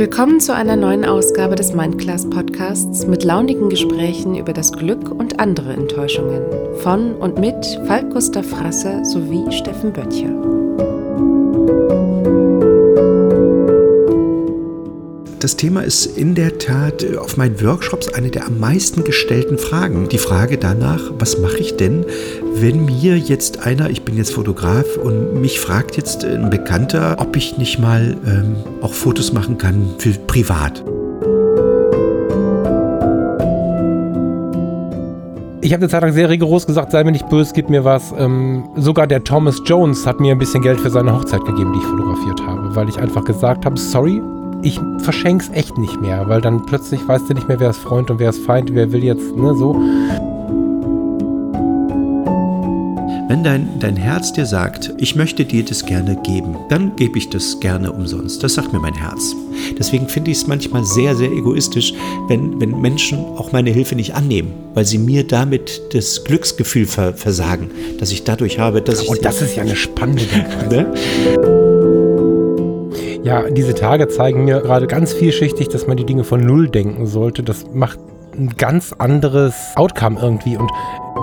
Willkommen zu einer neuen Ausgabe des Mindclass Podcasts mit launigen Gesprächen über das Glück und andere Enttäuschungen. Von und mit Falk Gustav Frasser sowie Steffen Böttcher. Das Thema ist in der Tat auf meinen Workshops eine der am meisten gestellten Fragen. Die Frage danach, was mache ich denn, wenn mir jetzt einer, ich bin jetzt Fotograf und mich fragt jetzt ein Bekannter, ob ich nicht mal auch Fotos machen kann für privat. Ich habe eine Zeit lang sehr rigoros gesagt, sei mir nicht böse, gib mir was. Sogar der Thomas Jones hat mir ein bisschen Geld für seine Hochzeit gegeben, die ich fotografiert habe, weil ich einfach gesagt habe, sorry, ich verschenk's echt nicht mehr, weil dann plötzlich weißt du nicht mehr, wer ist Freund und wer ist Feind, wer will jetzt, ne, so. Wenn dein Herz dir sagt, ich möchte dir das gerne geben, dann gebe ich das gerne umsonst. Das sagt mir mein Herz. Deswegen finde ich es manchmal sehr, sehr egoistisch, wenn Menschen auch meine Hilfe nicht annehmen, weil sie mir damit das Glücksgefühl versagen, dass ich dadurch habe, dass ich... Und das ist ja eine spannende Denkweise. Ja, diese Tage zeigen mir gerade ganz vielschichtig, dass man die Dinge von Null denken sollte. Das macht ein ganz anderes Outcome irgendwie. Und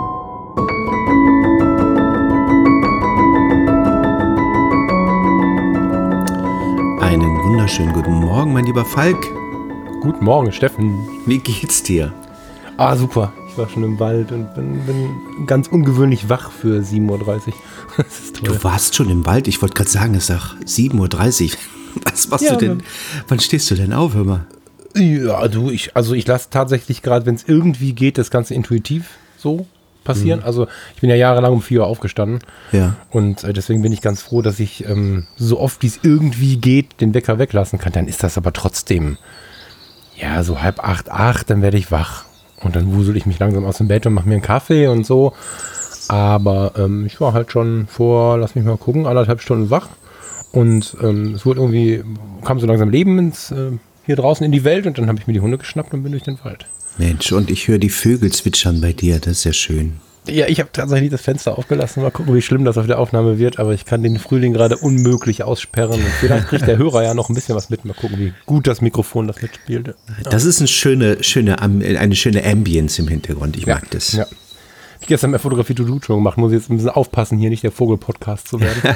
einen wunderschönen guten Morgen, mein lieber Falk. Guten Morgen, Steffen. Wie geht's dir? Ah, super. Ich war schon im Wald und bin ganz ungewöhnlich wach für 7.30 Uhr. Das ist toll. Du warst schon im Wald? Ich wollte gerade sagen, es ist auch 7.30 Uhr. Was machst du denn? Wann stehst du denn auf, hör mal? Ja, ich lasse tatsächlich gerade, wenn es irgendwie geht, das Ganze intuitiv so passieren. Also ich bin ja jahrelang um 4 Uhr aufgestanden. Ja. Und deswegen bin ich ganz froh, dass ich so oft wie es irgendwie geht, den Wecker weglassen kann. Dann ist das aber trotzdem, ja, so 7:30, 8, dann werde ich wach. Und dann wusel ich mich langsam aus dem Bett und mache mir einen Kaffee und so. Aber ich war halt schon vor, lass mich mal gucken, 1,5 Stunden wach. Und es wurde irgendwie, kam so langsam Leben hier draußen in die Welt und dann habe ich mir die Hunde geschnappt und bin durch den Wald. Mensch, und ich höre die Vögel zwitschern bei dir, das ist ja schön. Ja, ich habe tatsächlich das Fenster aufgelassen, mal gucken, wie schlimm das auf der Aufnahme wird, aber ich kann den Frühling gerade unmöglich aussperren und vielleicht kriegt der Hörer ja noch ein bisschen was mit, mal gucken, wie gut das Mikrofon das mitspielt. Ja. Das ist eine schöne Ambience im Hintergrund, ich mag das. Ja. Ich habe gestern mehr Fotografie to do schon gemacht, muss jetzt ein bisschen aufpassen, hier nicht der Vogel-Podcast zu werden.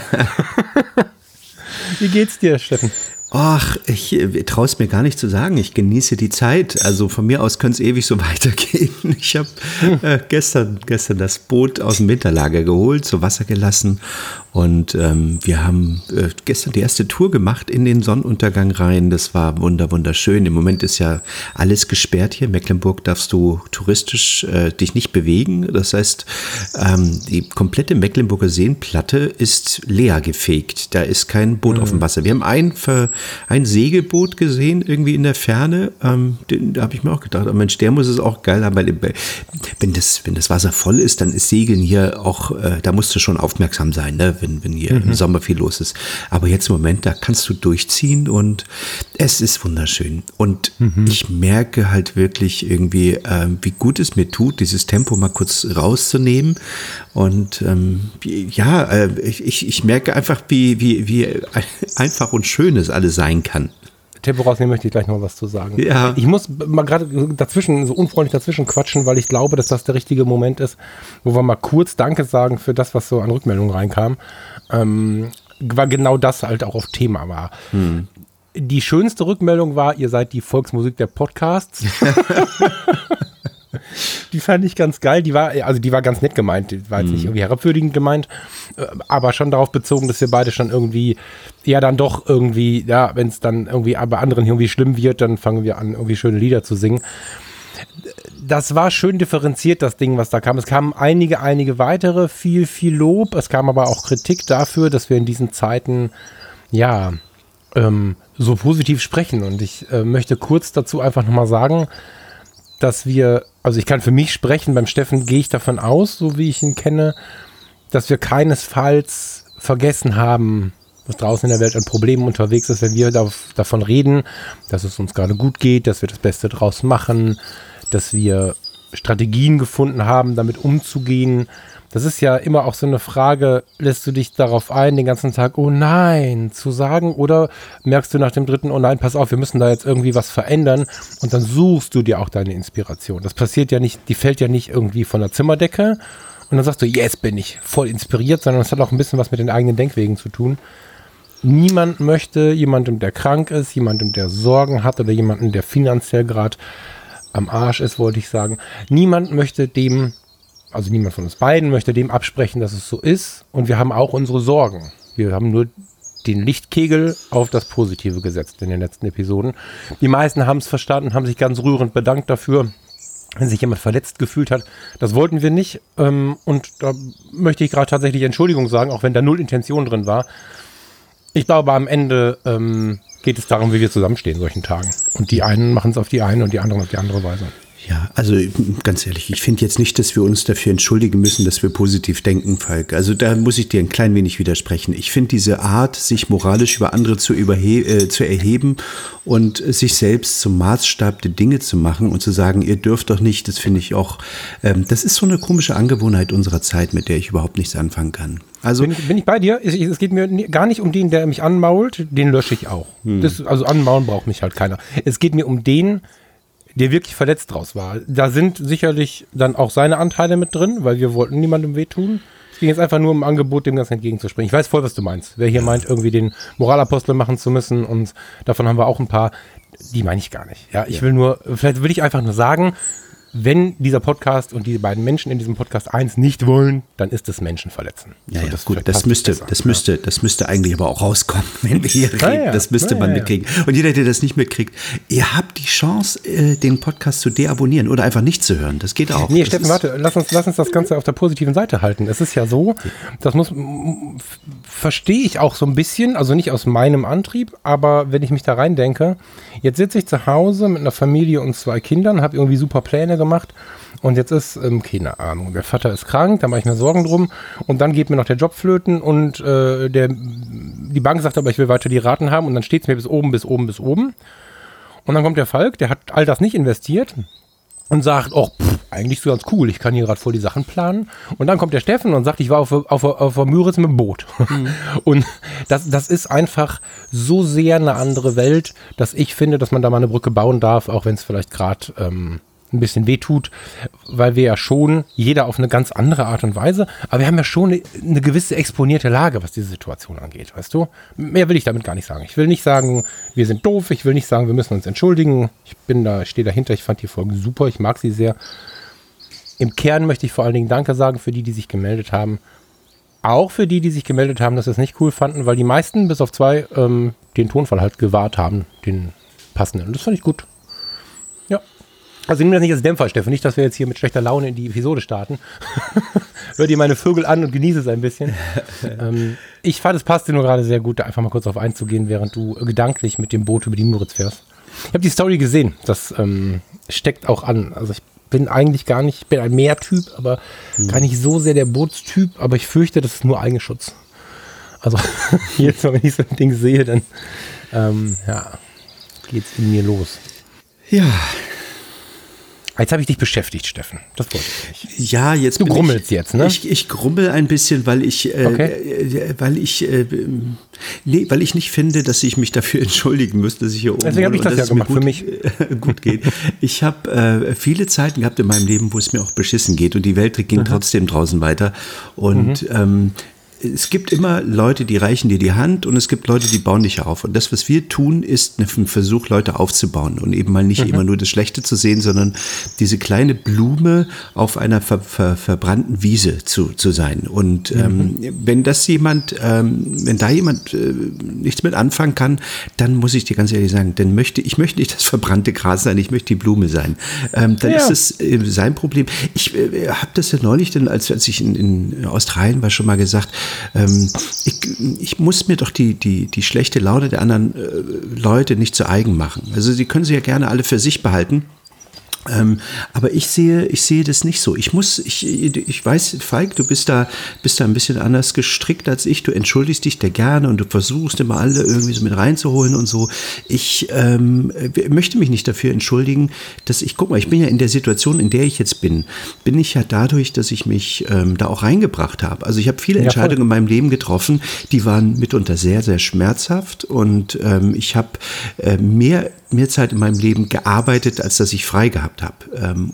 Wie geht's dir, Steffen? Ach, ich traue es mir gar nicht zu sagen. Ich genieße die Zeit. Also von mir aus könnte es ewig so weitergehen. Ich habe gestern das Boot aus dem Winterlager geholt, zu Wasser gelassen. Und wir haben gestern die erste Tour gemacht in den Sonnenuntergang rein. Das war wunderschön. Im Moment ist ja alles gesperrt hier. In Mecklenburg darfst du touristisch dich nicht bewegen. Das heißt, die komplette Mecklenburger Seenplatte ist leer gefegt. Da ist kein Boot auf dem Wasser. Wir haben ein Segelboot gesehen, irgendwie in der Ferne. Da habe ich mir auch gedacht, oh Mensch, der muss es auch geil haben, weil wenn das Wasser voll ist, dann ist Segeln hier auch, da musst du schon aufmerksam sein, ne? Wenn hier im Sommer viel los ist. Aber jetzt im Moment, da kannst du durchziehen und es ist wunderschön. Und ich merke halt wirklich irgendwie, wie gut es mir tut, dieses Tempo mal kurz rauszunehmen. Und ich merke einfach, wie einfach und schön es alles sein kann. Tempo rausnehmen möchte ich gleich noch was zu sagen. Ja. Ich muss mal gerade so unfreundlich dazwischen quatschen, weil ich glaube, dass das der richtige Moment ist, wo wir mal kurz Danke sagen für das, was so an Rückmeldungen reinkam. Weil genau das halt auch auf Thema war. Die schönste Rückmeldung war, ihr seid die Volksmusik der Podcasts. Die fand ich ganz geil. Die war ganz nett gemeint. Die war jetzt nicht irgendwie herabwürdigend gemeint, aber schon darauf bezogen, dass wir beide schon irgendwie, ja dann doch irgendwie, ja, wenn es dann irgendwie bei anderen irgendwie schlimm wird, dann fangen wir an, irgendwie schöne Lieder zu singen. Das war schön differenziert, das Ding, was da kam. Es kamen einige weitere, viel Lob. Es kam aber auch Kritik dafür, dass wir in diesen Zeiten, ja, so positiv sprechen. Und ich möchte kurz dazu einfach nochmal sagen, dass ich kann für mich sprechen, beim Steffen gehe ich davon aus, so wie ich ihn kenne, dass wir keinesfalls vergessen haben, was draußen in der Welt an Problemen unterwegs ist, wenn wir davon reden, dass es uns gerade gut geht, dass wir das Beste draus machen, dass wir Strategien gefunden haben, damit umzugehen. Das ist ja immer auch so eine Frage, lässt du dich darauf ein, den ganzen Tag, oh nein, zu sagen, oder merkst du nach dem dritten, oh nein, pass auf, wir müssen da jetzt irgendwie was verändern, und dann suchst du dir auch deine Inspiration. Das passiert ja nicht, die fällt ja nicht irgendwie von der Zimmerdecke und dann sagst du, yes, bin ich voll inspiriert, sondern es hat auch ein bisschen was mit den eigenen Denkwegen zu tun. Niemand möchte jemandem, der krank ist, jemandem, der Sorgen hat oder jemandem, der finanziell gerade am Arsch ist, wollte ich sagen, niemand möchte dem, also niemand von uns beiden möchte dem absprechen, dass es so ist. Und wir haben auch unsere Sorgen. Wir haben nur den Lichtkegel auf das Positive gesetzt in den letzten Episoden. Die meisten haben es verstanden, haben sich ganz rührend bedankt dafür, wenn sich jemand verletzt gefühlt hat. Das wollten wir nicht. Und da möchte ich gerade tatsächlich Entschuldigung sagen, auch wenn da null Intention drin war. Ich glaube, am Ende geht es darum, wie wir zusammenstehen in solchen Tagen. Und die einen machen es auf die eine und die anderen auf die andere Weise. Ja, also ganz ehrlich, ich finde jetzt nicht, dass wir uns dafür entschuldigen müssen, dass wir positiv denken, Falk. Also da muss ich dir ein klein wenig widersprechen. Ich finde diese Art, sich moralisch über andere zu erheben und sich selbst zum Maßstab der Dinge zu machen und zu sagen, ihr dürft doch nicht, das finde ich auch, das ist so eine komische Angewohnheit unserer Zeit, mit der ich überhaupt nichts anfangen kann. Also bin ich bei dir? Es geht mir gar nicht um den, der mich anmault, den lösche ich auch. Also anmaulen braucht mich halt keiner. Es geht mir um den, der wirklich verletzt draus war. Da sind sicherlich dann auch seine Anteile mit drin, weil wir wollten niemandem wehtun. Es ging jetzt einfach nur um Angebot, dem Ganzen entgegenzuspringen. Ich weiß voll, was du meinst. Wer hier meint, irgendwie den Moralapostel machen zu müssen, und davon haben wir auch ein paar, die meine ich gar nicht. Ja, ich will nur, vielleicht will ich einfach nur sagen, wenn dieser Podcast und die beiden Menschen in diesem Podcast eins nicht wollen, dann ist es Menschen verletzen. Ja, so, ja, gut, das müsste eigentlich aber auch rauskommen, wenn wir hier reden. Ja, das müsste man mitkriegen. Und jeder, der das nicht mitkriegt, ihr habt die Chance, den Podcast zu deabonnieren oder einfach nicht zu hören. Das geht auch. Nee, Steffen, warte, lass uns das Ganze auf der positiven Seite halten. Es ist ja so, das verstehe ich auch so ein bisschen, also nicht aus meinem Antrieb, aber wenn ich mich da rein denke, jetzt sitze ich zu Hause mit einer Familie und 2 Kindern, habe irgendwie super Pläne gemacht, und jetzt ist, keine Ahnung, der Vater ist krank, da mache ich mir Sorgen drum, und dann geht mir noch der Job flöten, und die Bank sagt aber, ich will weiter die Raten haben, und dann steht es mir bis oben. Und dann kommt der Falk, der hat all das nicht investiert und sagt, oh, eigentlich so ganz cool, ich kann hier gerade voll die Sachen planen. Und dann kommt der Steffen und sagt, ich war auf der Müritz mit dem Boot. Und das ist einfach so sehr eine andere Welt, dass ich finde, dass man da mal eine Brücke bauen darf, auch wenn es vielleicht gerade ein bisschen wehtut, weil wir ja schon, jeder auf eine ganz andere Art und Weise, aber wir haben ja schon eine gewisse exponierte Lage, was diese Situation angeht, weißt du? Mehr will ich damit gar nicht sagen. Ich will nicht sagen, wir sind doof, ich will nicht sagen, wir müssen uns entschuldigen. Ich stehe dahinter, ich fand die Folge super, ich mag sie sehr. Im Kern möchte ich vor allen Dingen Danke sagen für die sich gemeldet haben. Auch für die sich gemeldet haben, dass sie es nicht cool fanden, weil die meisten, bis auf 2, den Tonfall halt gewahrt haben, den passenden. Und das fand ich gut. Ja. Also nimm das nicht als Dämpfer, Steffen. Nicht, dass wir jetzt hier mit schlechter Laune in die Episode starten. Hör dir meine Vögel an und genieße es ein bisschen. Ich fand, es passte nur gerade sehr gut, da einfach mal kurz auf einzugehen, während du gedanklich mit dem Boot über die Müritz fährst. Ich habe die Story gesehen. Das steckt auch an. Also ich bin eigentlich gar nicht, ich bin ein Meertyp, aber gar nicht so sehr der Bootstyp. Aber ich fürchte, das ist nur Eigenschutz. Also jetzt, wenn ich so ein Ding sehe, dann geht's in mir los. Ja. Jetzt habe ich dich beschäftigt, Steffen. Das wollte ich nicht. Ja, jetzt du grummelst jetzt, ne? Ich grummel ein bisschen, weil ich nicht finde, dass ich mich dafür entschuldigen müsste, dass ich hier oben deswegen habe ich das ja gemacht, für mich gut geht. Ich habe viele Zeiten gehabt in meinem Leben, wo es mir auch beschissen geht, und die Welt ging trotzdem draußen weiter. Und es gibt immer Leute, die reichen dir die Hand, und es gibt Leute, die bauen dich auf. Und das, was wir tun, ist ein Versuch, Leute aufzubauen und eben mal nicht immer nur das Schlechte zu sehen, sondern diese kleine Blume auf einer verbrannten Wiese zu sein. Und wenn da jemand nichts mit anfangen kann, dann muss ich dir ganz ehrlich sagen, ich möchte nicht das verbrannte Gras sein, ich möchte die Blume sein. Ist es sein Problem. Ich habe das ja neulich, als ich in Australien war, schon mal gesagt, ich muss mir doch die schlechte Laune der anderen Leute nicht zu eigen machen. Also sie können sie ja gerne alle für sich behalten. Aber ich sehe das nicht so. Ich weiß, Falk, du bist da ein bisschen anders gestrickt als ich. Du entschuldigst dich da gerne und du versuchst immer alle irgendwie so mit reinzuholen und so. Ich möchte mich nicht dafür entschuldigen, dass ich bin ja in der Situation, in der ich jetzt bin ich ja dadurch, dass ich mich da auch reingebracht habe. Also ich habe viele Entscheidungen in meinem Leben getroffen, die waren mitunter sehr, sehr schmerzhaft und ich habe mehr Zeit in meinem Leben gearbeitet, als dass ich frei gehabt habe.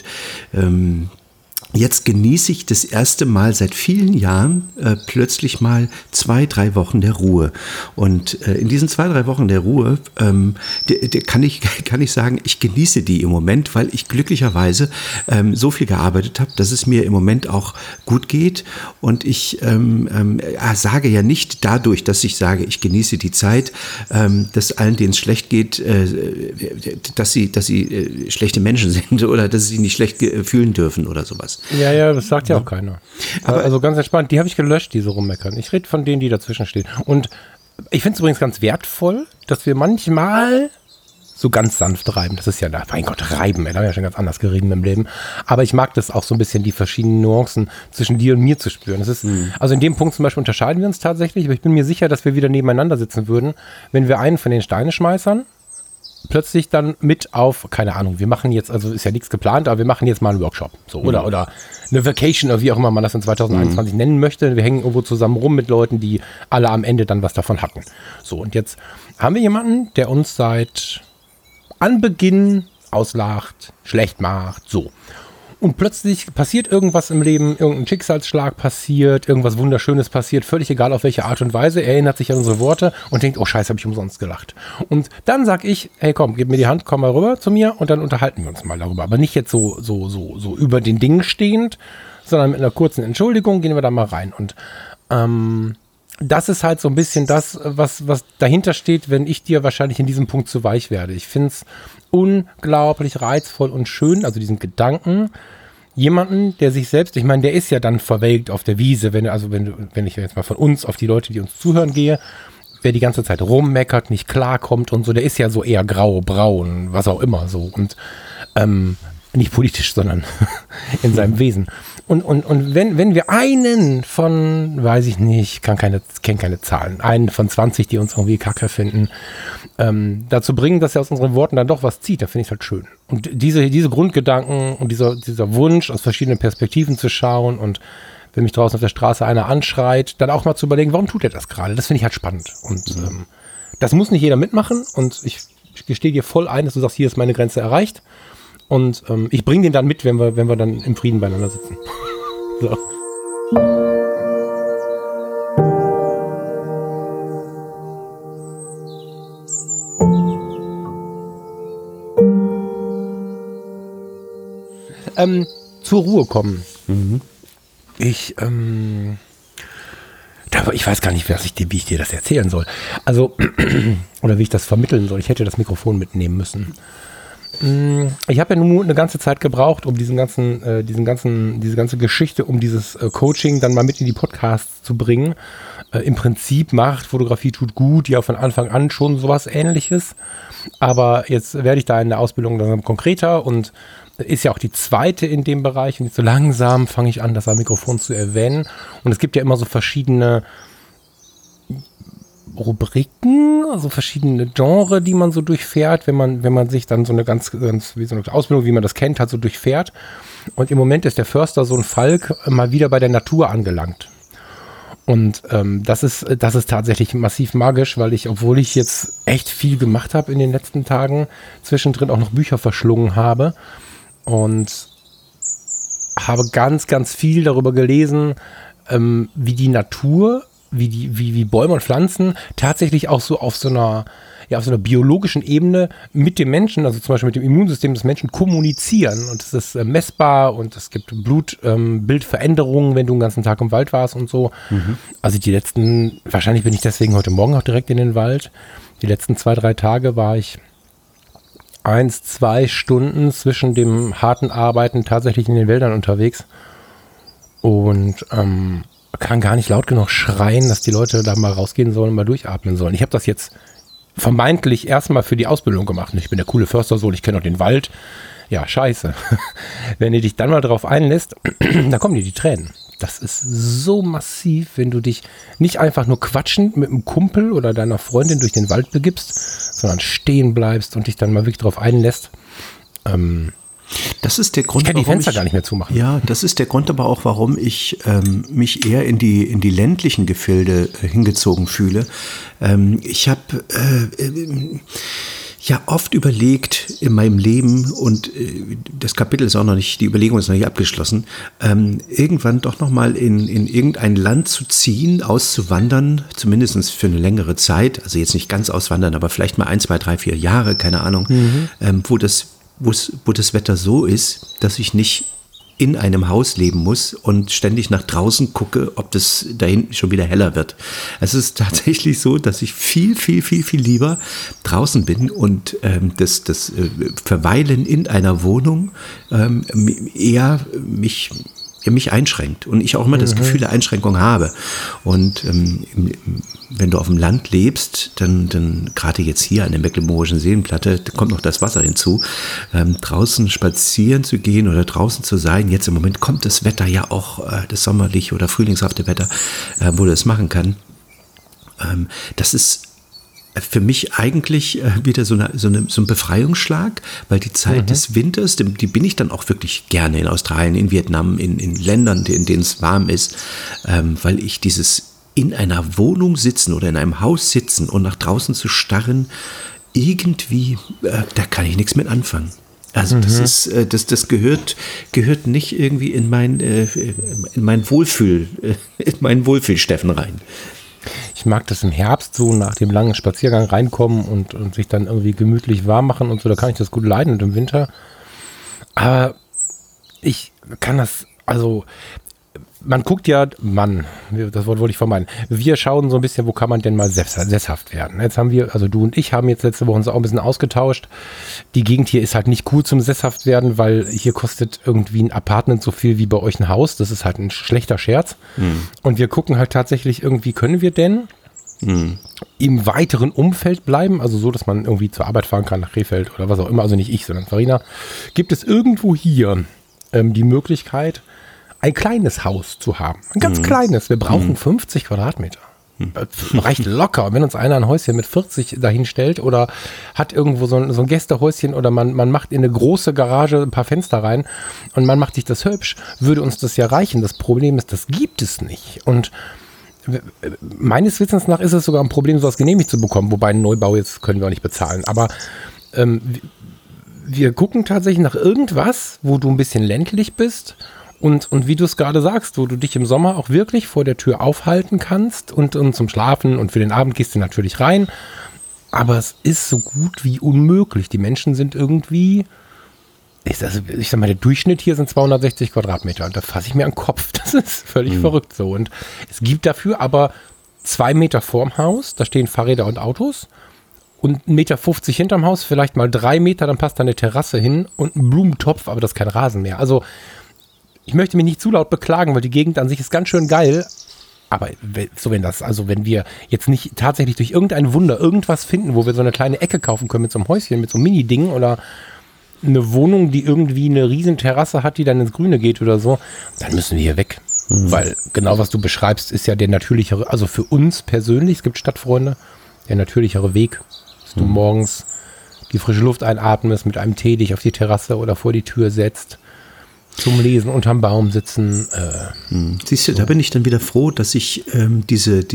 Jetzt genieße ich das erste Mal seit vielen Jahren plötzlich mal 2-3 Wochen der Ruhe. Und in diesen 2-3 Wochen der Ruhe kann ich sagen, ich genieße die im Moment, weil ich glücklicherweise so viel gearbeitet habe, dass es mir im Moment auch gut geht. Und ich sage ja nicht dadurch, dass ich sage, ich genieße die Zeit, dass allen, denen es schlecht geht, dass sie schlechte Menschen sind oder dass sie sich nicht schlecht fühlen dürfen oder sowas. Ja, das sagt ja auch keiner. Aber also ganz entspannt, die habe ich gelöscht, diese rummeckern. Ich rede von denen, die dazwischen stehen. Und ich finde es übrigens ganz wertvoll, dass wir manchmal so ganz sanft reiben. Das ist ja, mein Gott, reiben, da haben wir ja schon ganz anders gerieben im Leben. Aber ich mag das auch so ein bisschen, die verschiedenen Nuancen zwischen dir und mir zu spüren. Das ist, also in dem Punkt zum Beispiel unterscheiden wir uns tatsächlich, aber ich bin mir sicher, dass wir wieder nebeneinander sitzen würden, wenn wir einen von den Steineschmeißern plötzlich dann mit auf, keine Ahnung, wir machen jetzt, also ist ja nichts geplant, aber wir machen jetzt mal einen Workshop, so, oder eine Vacation oder wie auch immer man das in 2021 nennen möchte. Wir hängen irgendwo zusammen rum mit Leuten, die alle am Ende dann was davon hatten. So, und jetzt haben wir jemanden, der uns seit Anbeginn auslacht, schlecht macht, so. Und plötzlich passiert irgendwas im Leben, irgendein Schicksalsschlag passiert, irgendwas Wunderschönes passiert, völlig egal auf welche Art und Weise. Er erinnert sich an unsere Worte und denkt, oh Scheiße, habe ich umsonst gelacht. Und dann sag ich, hey komm, gib mir die Hand, komm mal rüber zu mir und dann unterhalten wir uns mal darüber. Aber nicht jetzt so über den Dingen stehend, sondern mit einer kurzen Entschuldigung gehen wir da mal rein. Und das ist halt so ein bisschen das, was dahinter steht, wenn ich dir wahrscheinlich in diesem Punkt zu weich werde. Ich finde es unglaublich reizvoll und schön, also diesen Gedanken, jemanden, der sich selbst, ich meine, der ist ja dann verwelkt auf der Wiese, wenn ich jetzt mal von uns auf die Leute, die uns zuhören, gehe, wer die ganze Zeit rummeckert, nicht klarkommt und so, der ist ja so eher grau, braun, was auch immer so und nicht politisch, sondern in seinem Wesen. Und wenn wir einen von, weiß ich nicht, kenne keine Zahlen, einen von 20, die uns irgendwie kacke finden, dazu bringen, dass er aus unseren Worten dann doch was zieht, da finde ich es halt schön. Und diese Grundgedanken und dieser Wunsch, aus verschiedenen Perspektiven zu schauen und wenn mich draußen auf der Straße einer anschreit, dann auch mal zu überlegen, warum tut er das gerade? Das finde ich halt spannend. Und das muss nicht jeder mitmachen und ich gestehe dir voll ein, dass du sagst, hier ist meine Grenze erreicht. Und ich bringe den dann mit, wenn wir dann im Frieden beieinander sitzen. So. Zur Ruhe kommen. Ich weiß gar nicht, wie ich dir das erzählen soll. Also, oder wie ich das vermitteln soll. Ich hätte das Mikrofon mitnehmen müssen. Ich habe ja nun eine ganze Zeit gebraucht, um diese ganze Geschichte um dieses Coaching dann mal mit in die Podcasts zu bringen. Im Prinzip macht Fotografie tut gut, ja von Anfang an schon sowas Ähnliches. Aber jetzt werde ich da in der Ausbildung dann konkreter und ist ja auch die zweite in dem Bereich. Und jetzt so langsam fange ich an, das am Mikrofon zu erwähnen. Und es gibt ja immer so verschiedene Rubriken, also verschiedene Genre, die man so durchfährt, wenn man sich dann so eine ganz wie so eine Ausbildung, wie man das kennt, hat, so durchfährt. Und im Moment ist der Förstersohn Falk mal wieder bei der Natur angelangt. Und das ist tatsächlich massiv magisch, weil obwohl ich jetzt echt viel gemacht habe in den letzten Tagen, zwischendrin auch noch Bücher verschlungen habe und habe ganz, ganz viel darüber gelesen, wie die Natur, wie Bäume und Pflanzen tatsächlich auch so auf so einer biologischen Ebene mit dem Menschen, also zum Beispiel mit dem Immunsystem des Menschen kommunizieren. Und es ist messbar und es gibt Bildveränderungen, wenn du den ganzen Tag im Wald warst und so. Also wahrscheinlich bin ich deswegen heute Morgen auch direkt in den Wald. Die letzten 2-3 Tage war ich 1-2 Stunden zwischen dem harten Arbeiten tatsächlich in den Wäldern unterwegs. Und kann gar nicht laut genug schreien, dass die Leute da mal rausgehen sollen und mal durchatmen sollen. Ich habe das jetzt vermeintlich erstmal für die Ausbildung gemacht. Ich bin der coole Förstersohn, ich kenne auch den Wald. Ja, scheiße. Wenn du dich dann mal drauf einlässt, dann kommen dir die Tränen. Das ist so massiv, wenn du dich nicht einfach nur quatschend mit einem Kumpel oder deiner Freundin durch den Wald begibst, sondern stehen bleibst und dich dann mal wirklich drauf einlässt. Das ist der Grund, ich kann die Fenster gar nicht mehr zumachen. Ja, das ist der Grund aber auch, warum ich mich eher in die ländlichen Gefilde hingezogen fühle. Ich habe ja oft überlegt in meinem Leben, und das Kapitel ist auch noch nicht, die Überlegung ist noch nicht abgeschlossen, irgendwann doch nochmal in irgendein Land zu ziehen, auszuwandern, zumindest für eine längere Zeit, also jetzt nicht ganz auswandern, aber vielleicht mal 1, 2, 3, 4 Jahre, keine Ahnung, wo das Wetter so ist, dass ich nicht in einem Haus leben muss und ständig nach draußen gucke, ob das da hinten schon wieder heller wird. Es ist tatsächlich so, dass ich viel lieber draußen bin und das Verweilen in einer Wohnung eher mich einschränkt und ich auch immer das Gefühl der Einschränkung habe. Und wenn du auf dem Land lebst, dann gerade jetzt hier an der Mecklenburgischen Seenplatte, da kommt noch das Wasser hinzu, draußen spazieren zu gehen oder draußen zu sein. Jetzt im Moment kommt das Wetter ja auch, das sommerliche oder frühlingshafte Wetter, wo du das machen kann. Das ist für mich eigentlich wieder so ein Befreiungsschlag, weil die Zeit des Winters, die bin ich dann auch wirklich gerne in Australien, in Vietnam, in Ländern, in denen es warm ist, weil ich dieses in einer Wohnung sitzen oder in einem Haus sitzen und nach draußen zu starren, irgendwie, da kann ich nichts mit anfangen. Also das gehört nicht irgendwie in mein Wohlfühl-Steffen rein. Ich mag das im Herbst so nach dem langen Spaziergang reinkommen und sich dann irgendwie gemütlich warm machen und so, da kann ich das gut leiden und im Winter. Aber ich kann das, also man guckt ja, das Wort wollte ich vermeiden, wir schauen so ein bisschen, wo kann man denn mal sesshaft werden. Jetzt haben wir, also du und ich haben jetzt letzte Woche uns auch ein bisschen ausgetauscht. Die Gegend hier ist halt nicht cool zum sesshaft werden, weil hier kostet irgendwie ein Apartment so viel wie bei euch ein Haus. Das ist halt ein schlechter Scherz. Und wir gucken halt tatsächlich irgendwie, können wir denn im weiteren Umfeld bleiben, also so, dass man irgendwie zur Arbeit fahren kann nach Krefeld oder was auch immer, also nicht ich, sondern Farina. Gibt es irgendwo hier die Möglichkeit, ein kleines Haus zu haben. Ein ganz kleines. Wir brauchen 50 Quadratmeter. Reicht locker. Wenn uns einer ein Häuschen mit 40 dahin stellt oder hat irgendwo so ein Gästehäuschen oder man macht in eine große Garage ein paar Fenster rein und man macht sich das hübsch, würde uns das ja reichen. Das Problem ist, das gibt es nicht. Und meines Wissens nach ist es sogar ein Problem, sowas genehmigt zu bekommen. Wobei einen Neubau jetzt können wir auch nicht bezahlen. Aber wir gucken tatsächlich nach irgendwas, wo du ein bisschen ländlich bist. Und wie du es gerade sagst, wo du dich im Sommer auch wirklich vor der Tür aufhalten kannst und zum Schlafen und für den Abend gehst du natürlich rein. Aber es ist so gut wie unmöglich. Die Menschen sind irgendwie, ich sag mal, der Durchschnitt hier sind 260 Quadratmeter. Und da fasse ich mir an den Kopf. Das ist völlig verrückt so. Und es gibt dafür aber 2 Meter vorm Haus, da stehen Fahrräder und Autos. Und 1,50 Meter hinterm Haus, vielleicht mal 3 Meter, dann passt da eine Terrasse hin und ein Blumentopf, aber das ist kein Rasen mehr. Also ich möchte mich nicht zu laut beklagen, weil die Gegend an sich ist ganz schön geil. Aber wenn wir jetzt nicht tatsächlich durch irgendein Wunder irgendwas finden, wo wir so eine kleine Ecke kaufen können mit so einem Häuschen, mit so einem Mini-Ding oder eine Wohnung, die irgendwie eine riesen Terrasse hat, die dann ins Grüne geht oder so, dann müssen wir hier weg. Weil genau was du beschreibst, ist ja der natürlichere, also für uns persönlich, es gibt Stadtfreunde, der natürlichere Weg, dass du morgens die frische Luft einatmest, mit einem Tee dich auf die Terrasse oder vor die Tür setzt. Zum Lesen unterm Baum sitzen. Siehst du, da bin ich dann wieder froh, dass ich diese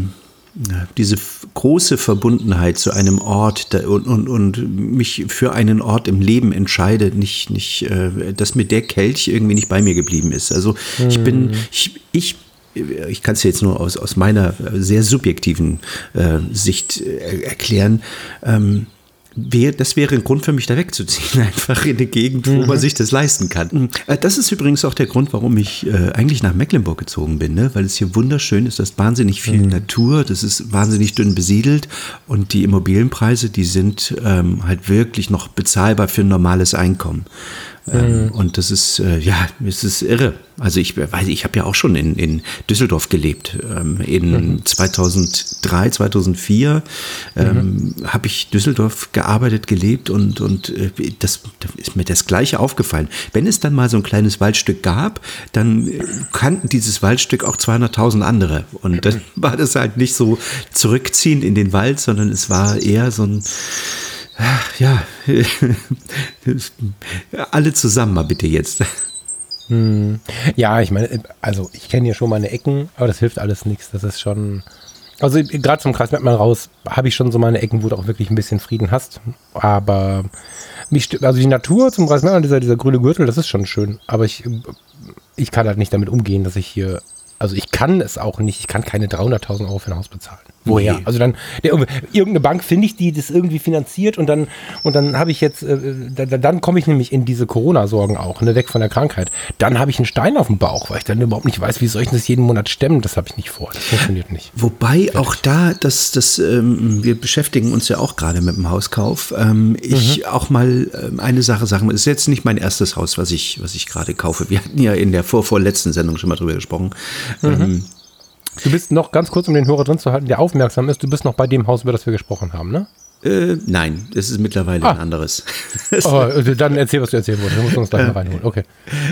große Verbundenheit zu einem Ort und mich für einen Ort im Leben entscheide, dass mir der Kelch irgendwie nicht bei mir geblieben ist. Also ich kann es jetzt nur aus meiner sehr subjektiven Sicht erklären. Das wäre ein Grund für mich, da wegzuziehen, einfach in eine Gegend, wo man sich das leisten kann. Das ist übrigens auch der Grund, warum ich eigentlich nach Mecklenburg gezogen bin, ne? Weil es hier wunderschön ist, da ist wahnsinnig viel Natur, das ist wahnsinnig dünn besiedelt und die Immobilienpreise, die sind halt wirklich noch bezahlbar für ein normales Einkommen. Und das ist, es ist irre. Also ich habe ja auch schon in Düsseldorf gelebt. In 2003, 2004 habe ich Düsseldorf gearbeitet, gelebt und das ist mir das Gleiche aufgefallen. Wenn es dann mal so ein kleines Waldstück gab, dann kannten dieses Waldstück auch 200.000 andere. Und dann war das halt nicht so zurückziehend in den Wald, sondern es war eher so ein, alle zusammen mal bitte jetzt. Ja, ich meine, also ich kenne hier schon meine Ecken, aber das hilft alles nichts. Das ist schon, also gerade zum Kreis Mettmann raus habe ich schon so meine Ecken, wo du auch wirklich ein bisschen Frieden hast. Aber also die Natur zum Kreis Mettmann, dieser grüne Gürtel, das ist schon schön. Aber ich kann halt nicht damit umgehen, dass ich hier, also ich kann es auch nicht, ich kann keine 300.000 Euro für ein Haus bezahlen. Woher? Nee. Also dann, irgendeine Bank finde ich, die das irgendwie finanziert und dann habe ich jetzt, dann komme ich nämlich in diese Corona-Sorgen auch, ne, weg von der Krankheit. Dann habe ich einen Stein auf dem Bauch, weil ich dann überhaupt nicht weiß, wie soll ich das jeden Monat stemmen? Das habe ich nicht vor, das funktioniert nicht. Wobei auch da, wir beschäftigen uns ja auch gerade mit dem Hauskauf. Ich auch mal eine Sache sagen, es ist jetzt nicht mein erstes Haus, was ich gerade kaufe. Wir hatten ja in der vorletzten Sendung schon mal drüber gesprochen. Du bist noch, ganz kurz, um den Hörer drin zu halten, der aufmerksam ist, du bist noch bei dem Haus, über das wir gesprochen haben, ne? Nein, das ist mittlerweile ein anderes. Dann erzähl, was du erzählen wolltest. Dann musst du uns gleich mal reinholen. Okay.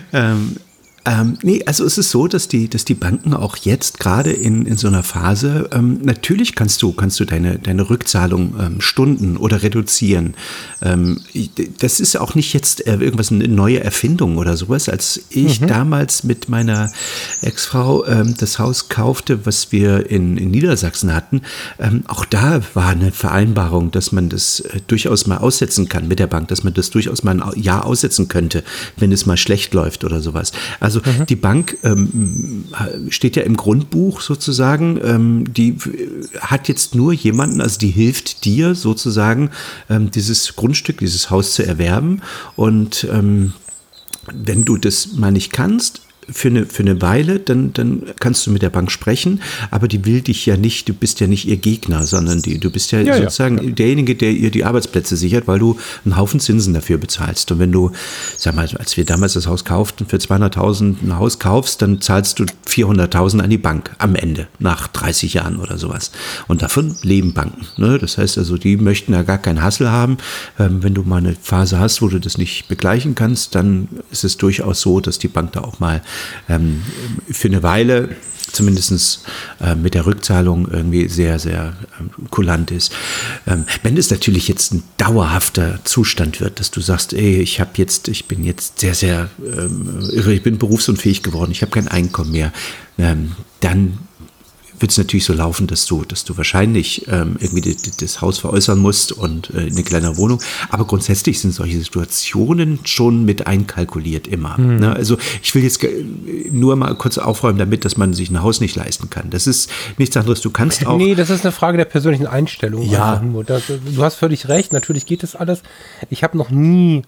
Nee, also es ist so, dass die Banken auch jetzt gerade in so einer Phase, natürlich kannst du deine Rückzahlung stunden oder reduzieren. Das ist auch nicht jetzt irgendwas eine neue Erfindung oder sowas. Als ich damals mit meiner Ex-Frau das Haus kaufte, was wir in Niedersachsen hatten, auch da war eine Vereinbarung, dass man das durchaus mal aussetzen kann mit der Bank, dass man das durchaus mal ein Jahr aussetzen könnte, wenn es mal schlecht läuft oder sowas. Also die Bank steht ja im Grundbuch sozusagen, die hat jetzt nur jemanden, also die hilft dir sozusagen, dieses Grundstück, dieses Haus zu erwerben. Und wenn du das mal nicht kannst, für eine Weile, dann kannst du mit der Bank sprechen, aber die will dich ja nicht, du bist ja nicht ihr Gegner, sondern du bist ja sozusagen derjenige, der ihr die Arbeitsplätze sichert, weil du einen Haufen Zinsen dafür bezahlst. Und wenn du, sag mal, als wir damals das Haus kauften, für 200.000 ein Haus kaufst, dann zahlst du 400.000 an die Bank am Ende, nach 30 Jahren oder sowas. Und davon leben Banken. Ne? Das heißt also, die möchten ja gar keinen Hassel haben. Wenn du mal eine Phase hast, wo du das nicht begleichen kannst, dann ist es durchaus so, dass die Bank da auch mal für eine Weile zumindest mit der Rückzahlung irgendwie sehr, sehr kulant ist. Wenn es natürlich jetzt ein dauerhafter Zustand wird, dass du sagst, ich bin jetzt sehr, sehr irre, ich bin berufsunfähig geworden, ich habe kein Einkommen mehr, dann wird es natürlich so laufen, dass du wahrscheinlich irgendwie das Haus veräußern musst und eine kleine Wohnung. Aber grundsätzlich sind solche Situationen schon mit einkalkuliert immer. Ne? Also ich will jetzt nur mal kurz aufräumen damit, dass man sich ein Haus nicht leisten kann. Das ist nichts anderes. Du kannst auch... Nee, das ist eine Frage der persönlichen Einstellung. Ja. Du hast völlig recht. Natürlich geht das alles. Ich habe noch nie...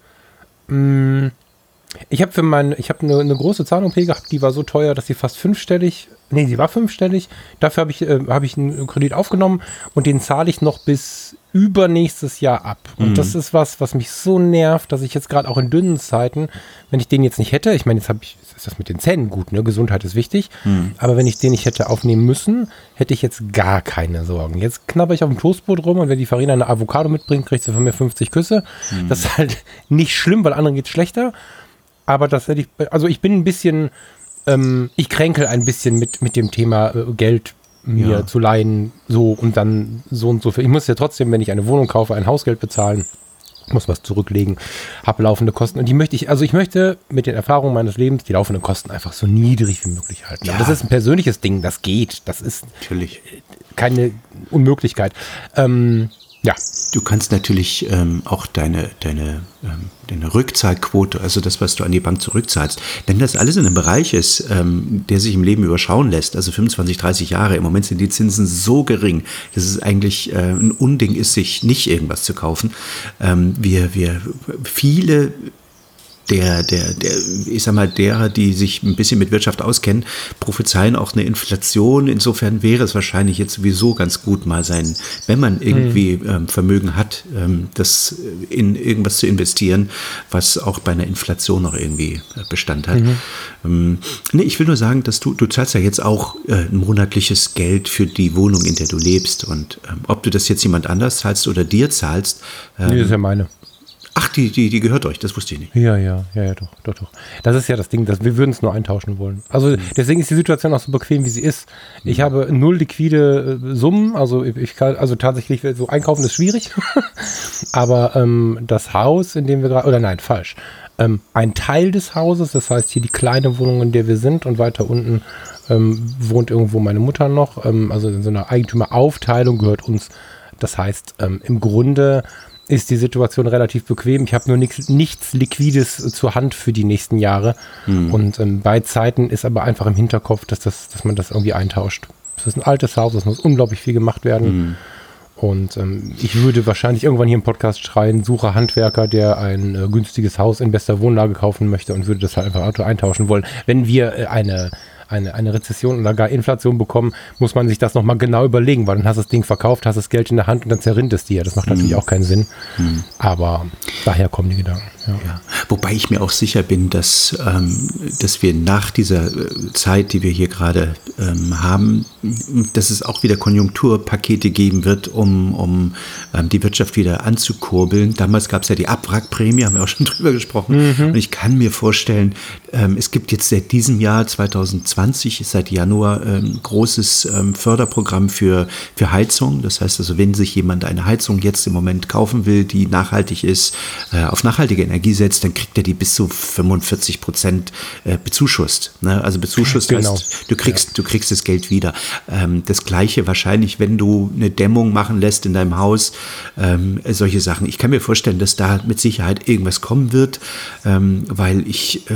Ich habe eine große Zahn-OP gehabt, die war so teuer, dass sie fast fünfstellig, sie war fünfstellig. Dafür habe ich einen Kredit aufgenommen und den zahle ich noch bis übernächstes Jahr ab. Und das ist was mich so nervt, dass ich jetzt gerade auch in dünnen Zeiten, wenn ich den jetzt nicht hätte, ich meine, jetzt ist das mit den Zähnen gut, ne? Gesundheit ist wichtig, aber wenn ich den nicht hätte aufnehmen müssen, hätte ich jetzt gar keine Sorgen. Jetzt knabber ich auf dem Toastbrot rum und wenn die Farina eine Avocado mitbringt, kriegt sie von mir 50 Küsse. Das ist halt nicht schlimm, weil anderen geht es schlechter. Aber das hätte ich bin ein bisschen, ich kränkel ein bisschen mit dem Thema Geld mir zu leihen, so und dann so und so viel. Ich muss ja trotzdem, wenn ich eine Wohnung kaufe, ein Hausgeld bezahlen, muss was zurücklegen, habe laufende Kosten. Und ich möchte mit den Erfahrungen meines Lebens die laufenden Kosten einfach so niedrig wie möglich halten. Ja. Das ist ein persönliches Ding, das geht. Das ist natürlich keine Unmöglichkeit. Ja. Du kannst natürlich auch deine Rückzahlquote, also das, was du an die Bank zurückzahlst, wenn das alles in einem Bereich ist, der sich im Leben überschauen lässt, also 25, 30 Jahre, im Moment sind die Zinsen so gering, dass es eigentlich ein Unding ist, sich nicht irgendwas zu kaufen. Viele ich sag mal, derer, die sich ein bisschen mit Wirtschaft auskennen, prophezeien auch eine Inflation. Insofern wäre es wahrscheinlich jetzt sowieso ganz gut, mal wenn man irgendwie Vermögen hat, das in irgendwas zu investieren, was auch bei einer Inflation noch irgendwie Bestand hat. Ich will nur sagen, dass du zahlst ja jetzt auch ein monatliches Geld für die Wohnung, in der du lebst. Und ob du das jetzt jemand anders zahlst oder dir zahlst. Nee, das ist ja meine. Ach, die gehört euch, das wusste ich nicht. Ja, doch. Das ist ja das Ding, wir würden es nur eintauschen wollen. Also deswegen ist die Situation auch so bequem, wie sie ist. Ich habe 0 liquide Summen, also tatsächlich so einkaufen ist schwierig. Aber das Haus, in dem wir gerade, oder nein, falsch. Ein Teil des Hauses, das heißt hier die kleine Wohnung, in der wir sind, und weiter unten wohnt irgendwo meine Mutter noch. Also in so einer Eigentümeraufteilung gehört uns. Das heißt, im Grunde ist die Situation relativ bequem. Ich habe nur nichts Liquides zur Hand für die nächsten Jahre. Und bei Zeiten ist aber einfach im Hinterkopf, dass man das irgendwie eintauscht. Es ist ein altes Haus, es muss unglaublich viel gemacht werden. Und ich würde wahrscheinlich irgendwann hier im Podcast schreien, suche Handwerker, der ein günstiges Haus in bester Wohnlage kaufen möchte, und würde das halt einfach eintauschen wollen. Wenn wir eine Rezession oder gar Inflation bekommen, muss man sich das nochmal genau überlegen, weil dann hast du das Ding verkauft, hast das Geld in der Hand und dann zerrinnt es dir. Das macht natürlich auch keinen Sinn. Aber daher kommen die Gedanken. Ja. Wobei ich mir auch sicher bin, dass wir nach dieser Zeit, die wir hier gerade haben, dass es auch wieder Konjunkturpakete geben wird, um die Wirtschaft wieder anzukurbeln. Damals gab es ja die Abwrackprämie, haben wir auch schon drüber gesprochen. Und ich kann mir vorstellen, es gibt jetzt seit diesem Jahr 2020, seit Januar, ein großes Förderprogramm für Heizung. Das heißt also, wenn sich jemand eine Heizung jetzt im Moment kaufen will, die nachhaltig ist, auf nachhaltige Energie setzt, dann kriegt er die bis zu 45% bezuschusst. Ne? Also bezuschusst heißt, du kriegst das Geld wieder. Das Gleiche wahrscheinlich, wenn du eine Dämmung machen lässt in deinem Haus, solche Sachen. Ich kann mir vorstellen, dass da mit Sicherheit irgendwas kommen wird, weil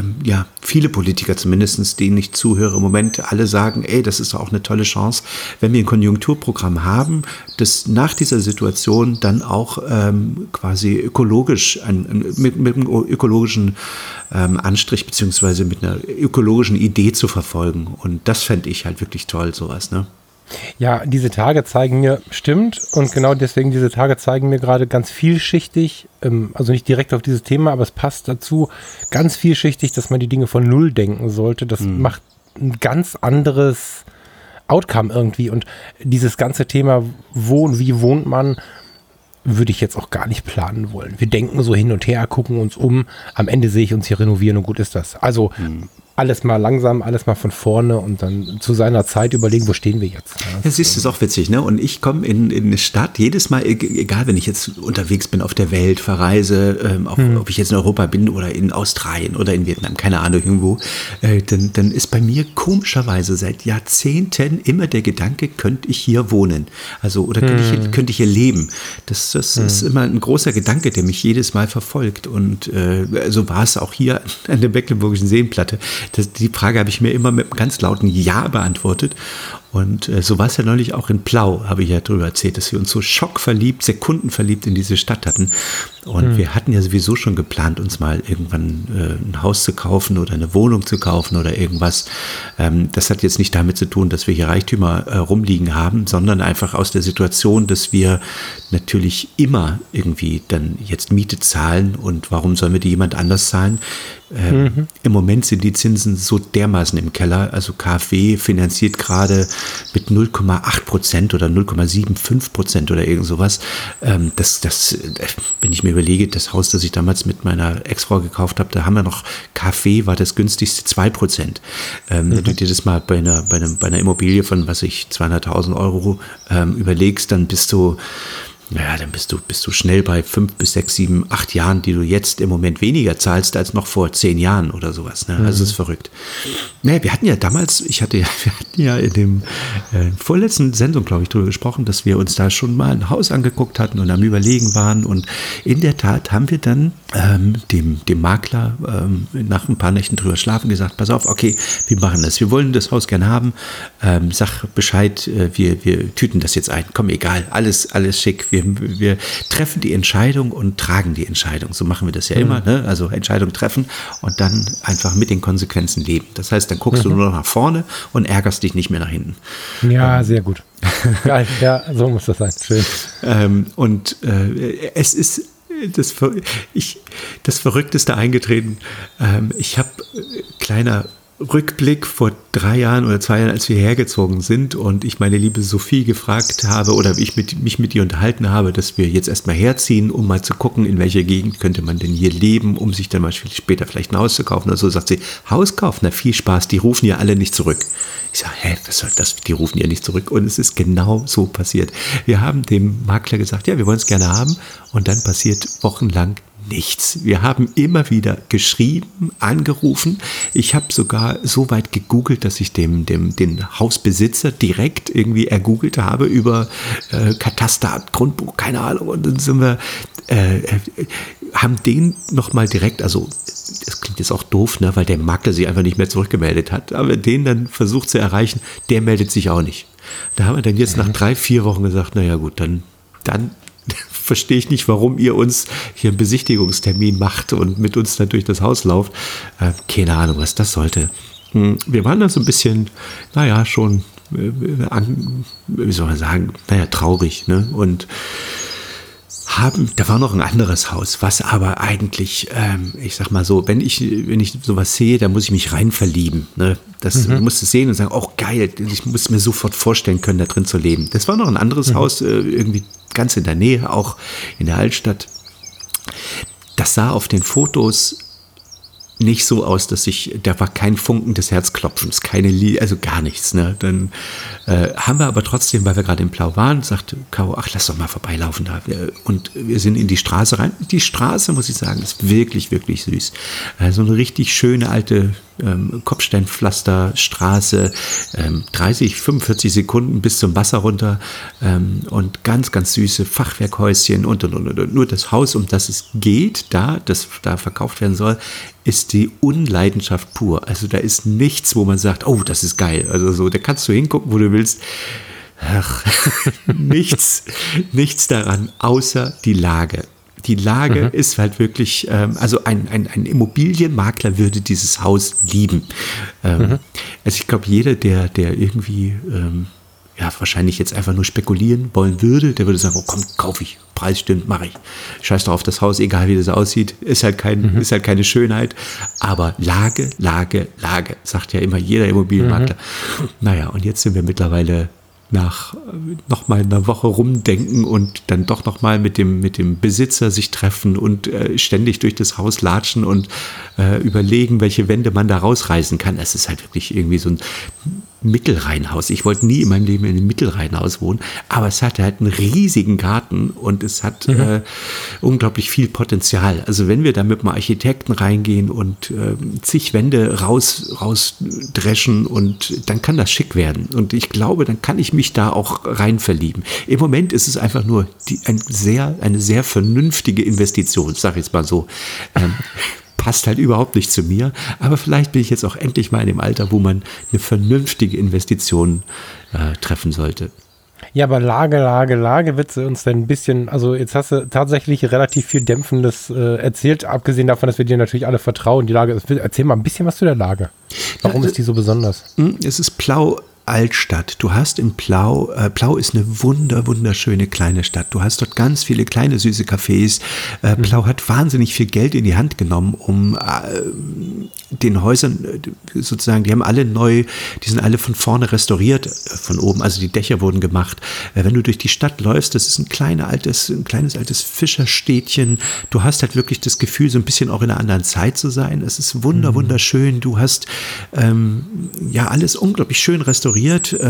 viele Politiker zumindest, denen ich zuhöre im Moment, alle sagen, das ist auch eine tolle Chance, wenn wir ein Konjunkturprogramm haben, das nach dieser Situation dann auch quasi ökologisch, mit einem ökologischen Anstrich beziehungsweise mit einer ökologischen Idee zu verfolgen. Und das fände ich halt wirklich toll, sowas, ne? Ja, diese Tage zeigen mir, stimmt, und genau deswegen diese Tage zeigen mir gerade ganz vielschichtig, also nicht direkt auf dieses Thema, aber es passt dazu, ganz vielschichtig, dass man die Dinge von Null denken sollte. Das macht ein ganz anderes Outcome irgendwie, und dieses ganze Thema, wo und wie wohnt man, würde ich jetzt auch gar nicht planen wollen. Wir denken so hin und her, gucken uns um, am Ende sehe ich uns hier renovieren und gut ist das. Also alles mal langsam, alles mal von vorne und dann zu seiner Zeit überlegen, wo stehen wir jetzt. Ja, siehst du, ist auch witzig, ne? Und ich komme in eine Stadt, jedes Mal, egal, wenn ich jetzt unterwegs bin auf der Welt, verreise, ob ich jetzt in Europa bin oder in Australien oder in Vietnam, keine Ahnung, irgendwo, dann ist bei mir komischerweise seit Jahrzehnten immer der Gedanke, könnte ich hier wohnen? Also, oder könnte ich hier leben? Das ist immer ein großer Gedanke, der mich jedes Mal verfolgt. Und so war es auch hier an der Mecklenburgischen Seenplatte. Die Frage habe ich mir immer mit einem ganz lauten Ja beantwortet. Und so war es ja neulich auch in Plau, habe ich ja darüber erzählt, dass wir uns so schockverliebt, sekundenverliebt in diese Stadt hatten. Und wir hatten ja sowieso schon geplant, uns mal irgendwann ein Haus zu kaufen oder eine Wohnung zu kaufen oder irgendwas. Das hat jetzt nicht damit zu tun, dass wir hier Reichtümer rumliegen haben, sondern einfach aus der Situation, dass wir natürlich immer irgendwie dann jetzt Miete zahlen. Und warum sollen wir die jemand anders zahlen? Im Moment sind die Zinsen so dermaßen im Keller. Also KfW finanziert gerade mit 0,8% oder 0,75% oder irgend sowas. Wenn ich mir überlege, das Haus, das ich damals mit meiner Ex-Frau gekauft habe, da haben wir noch, KfW war das günstigste 2%. Wenn du dir das mal bei einer Immobilie von, 200.000 Euro überlegst, dann bist du schnell bei 5 bis 6, 7, 8 Jahren, die du jetzt im Moment weniger zahlst als noch vor 10 Jahren oder sowas. Ne? Also das ist verrückt. Naja, wir hatten ja damals, wir hatten ja in dem vorletzten Sendung, glaube ich, darüber gesprochen, dass wir uns da schon mal ein Haus angeguckt hatten und am Überlegen waren. Und in der Tat haben wir dann dem Makler nach ein paar Nächten drüber schlafen gesagt, pass auf, okay, wir machen das. Wir wollen das Haus gerne haben. Sag Bescheid, wir tüten das jetzt ein. Komm, egal, alles schick. Wir treffen die Entscheidung und tragen die Entscheidung. So machen wir das ja immer. Ne? Also Entscheidung treffen und dann einfach mit den Konsequenzen leben. Das heißt, dann guckst du nur noch nach vorne und ärgerst dich nicht mehr nach hinten. Ja, sehr gut. Geil, ja, so muss das sein. Schön. Es ist das Verrückteste eingetreten. Ich habe kleiner Rückblick vor 3 Jahren oder 2 Jahren, als wir hergezogen sind und ich meine liebe Sophie gefragt habe oder mich mit ihr unterhalten habe, dass wir jetzt erstmal herziehen, um mal zu gucken, in welcher Gegend könnte man denn hier leben, um sich dann mal später vielleicht ein Haus zu kaufen oder so, sagt sie, Haus kaufen, na viel Spaß, die rufen ja alle nicht zurück. Ich sage, was soll das, die rufen ja nicht zurück und es ist genau so passiert. Wir haben dem Makler gesagt, ja, wir wollen es gerne haben und dann passiert wochenlang nichts. Wir haben immer wieder geschrieben, angerufen. Ich habe sogar so weit gegoogelt, dass ich den Hausbesitzer direkt irgendwie ergoogelt habe über Kataster, Grundbuch, keine Ahnung. Und dann sind wir, haben den nochmal direkt, also das klingt jetzt auch doof, ne, weil der Makler sich einfach nicht mehr zurückgemeldet hat, aber den dann versucht zu erreichen, der meldet sich auch nicht. Da haben wir dann jetzt nach 3-4 Wochen gesagt, naja gut, dann verstehe ich nicht, warum ihr uns hier einen Besichtigungstermin macht und mit uns dann durch das Haus lauft. Keine Ahnung, was das sollte. Wir waren dann so ein bisschen, schon, wie soll man sagen, traurig. Ne? Und da war noch ein anderes Haus, was aber eigentlich, ich sag mal so, wenn ich sowas sehe, da muss ich mich rein verlieben. Ne? Du musst es sehen und sagen, oh geil, ich muss mir sofort vorstellen können, da drin zu leben. Das war noch ein anderes Haus, irgendwie ganz in der Nähe, auch in der Altstadt. Das sah auf den Fotos nicht so aus, da war kein Funken des Herzklopfens, also gar nichts. Ne? Dann haben wir aber trotzdem, weil wir gerade im Plau waren, sagte Caro, ach, lass doch mal vorbeilaufen da. Und wir sind in die Straße rein. Die Straße, muss ich sagen, ist wirklich, wirklich süß. So eine richtig schöne alte Kopfsteinpflasterstraße, 30, 45 Sekunden bis zum Wasser runter und ganz, ganz süße Fachwerkhäuschen und. Nur das Haus, um das es geht, das da verkauft werden soll, ist die Unleidenschaft pur. Also da ist nichts, wo man sagt, oh, das ist geil. Also so, da kannst du hingucken, wo du willst. Ach, nichts daran, außer die Lage. Die Lage ist halt wirklich, also ein Immobilienmakler würde dieses Haus lieben. Also ich glaube, jeder, der irgendwie wahrscheinlich jetzt einfach nur spekulieren wollen würde, der würde sagen, oh komm, kaufe ich, Preis stimmt, mache ich. Scheiß drauf, das Haus, egal wie das aussieht, ist halt keine Schönheit, aber Lage, sagt ja immer jeder Immobilienmakler. Naja, und jetzt sind wir mittlerweile nach nochmal einer Woche rumdenken und dann doch nochmal mit dem Besitzer sich treffen und ständig durch das Haus latschen und überlegen, welche Wände man da rausreißen kann. Es ist halt wirklich irgendwie so ein Mittelreihenhaus. Ich wollte nie in meinem Leben in einem Mittelreihenhaus wohnen, aber es hatte halt einen riesigen Garten und es hat unglaublich viel Potenzial. Also wenn wir da mit einem Architekten reingehen und zig Wände rausdreschen und dann kann das schick werden. Und ich glaube, dann kann ich mich da auch rein verlieben. Im Moment ist es einfach nur eine sehr vernünftige Investition, sage ich jetzt mal so. Passt halt überhaupt nicht zu mir, aber vielleicht bin ich jetzt auch endlich mal in dem Alter, wo man eine vernünftige Investition treffen sollte. Ja, aber Lage, willst du uns denn ein bisschen, also jetzt hast du tatsächlich relativ viel Dämpfendes erzählt, abgesehen davon, dass wir dir natürlich alle vertrauen, die Lage, erzähl mal ein bisschen was zu der Lage. Warum ist die so besonders? Es ist Plau Altstadt. Du hast in Plau ist eine wunderschöne kleine Stadt. Du hast dort ganz viele kleine süße Cafés. Plau hat wahnsinnig viel Geld in die Hand genommen, um den Häusern sozusagen, die sind alle von vorne restauriert, von oben, also die Dächer wurden gemacht. Wenn du durch die Stadt läufst, das ist ein kleines altes Fischerstädtchen. Du hast halt wirklich das Gefühl, so ein bisschen auch in einer anderen Zeit zu sein. Es ist wunderschön. Du hast alles unglaublich schön restauriert.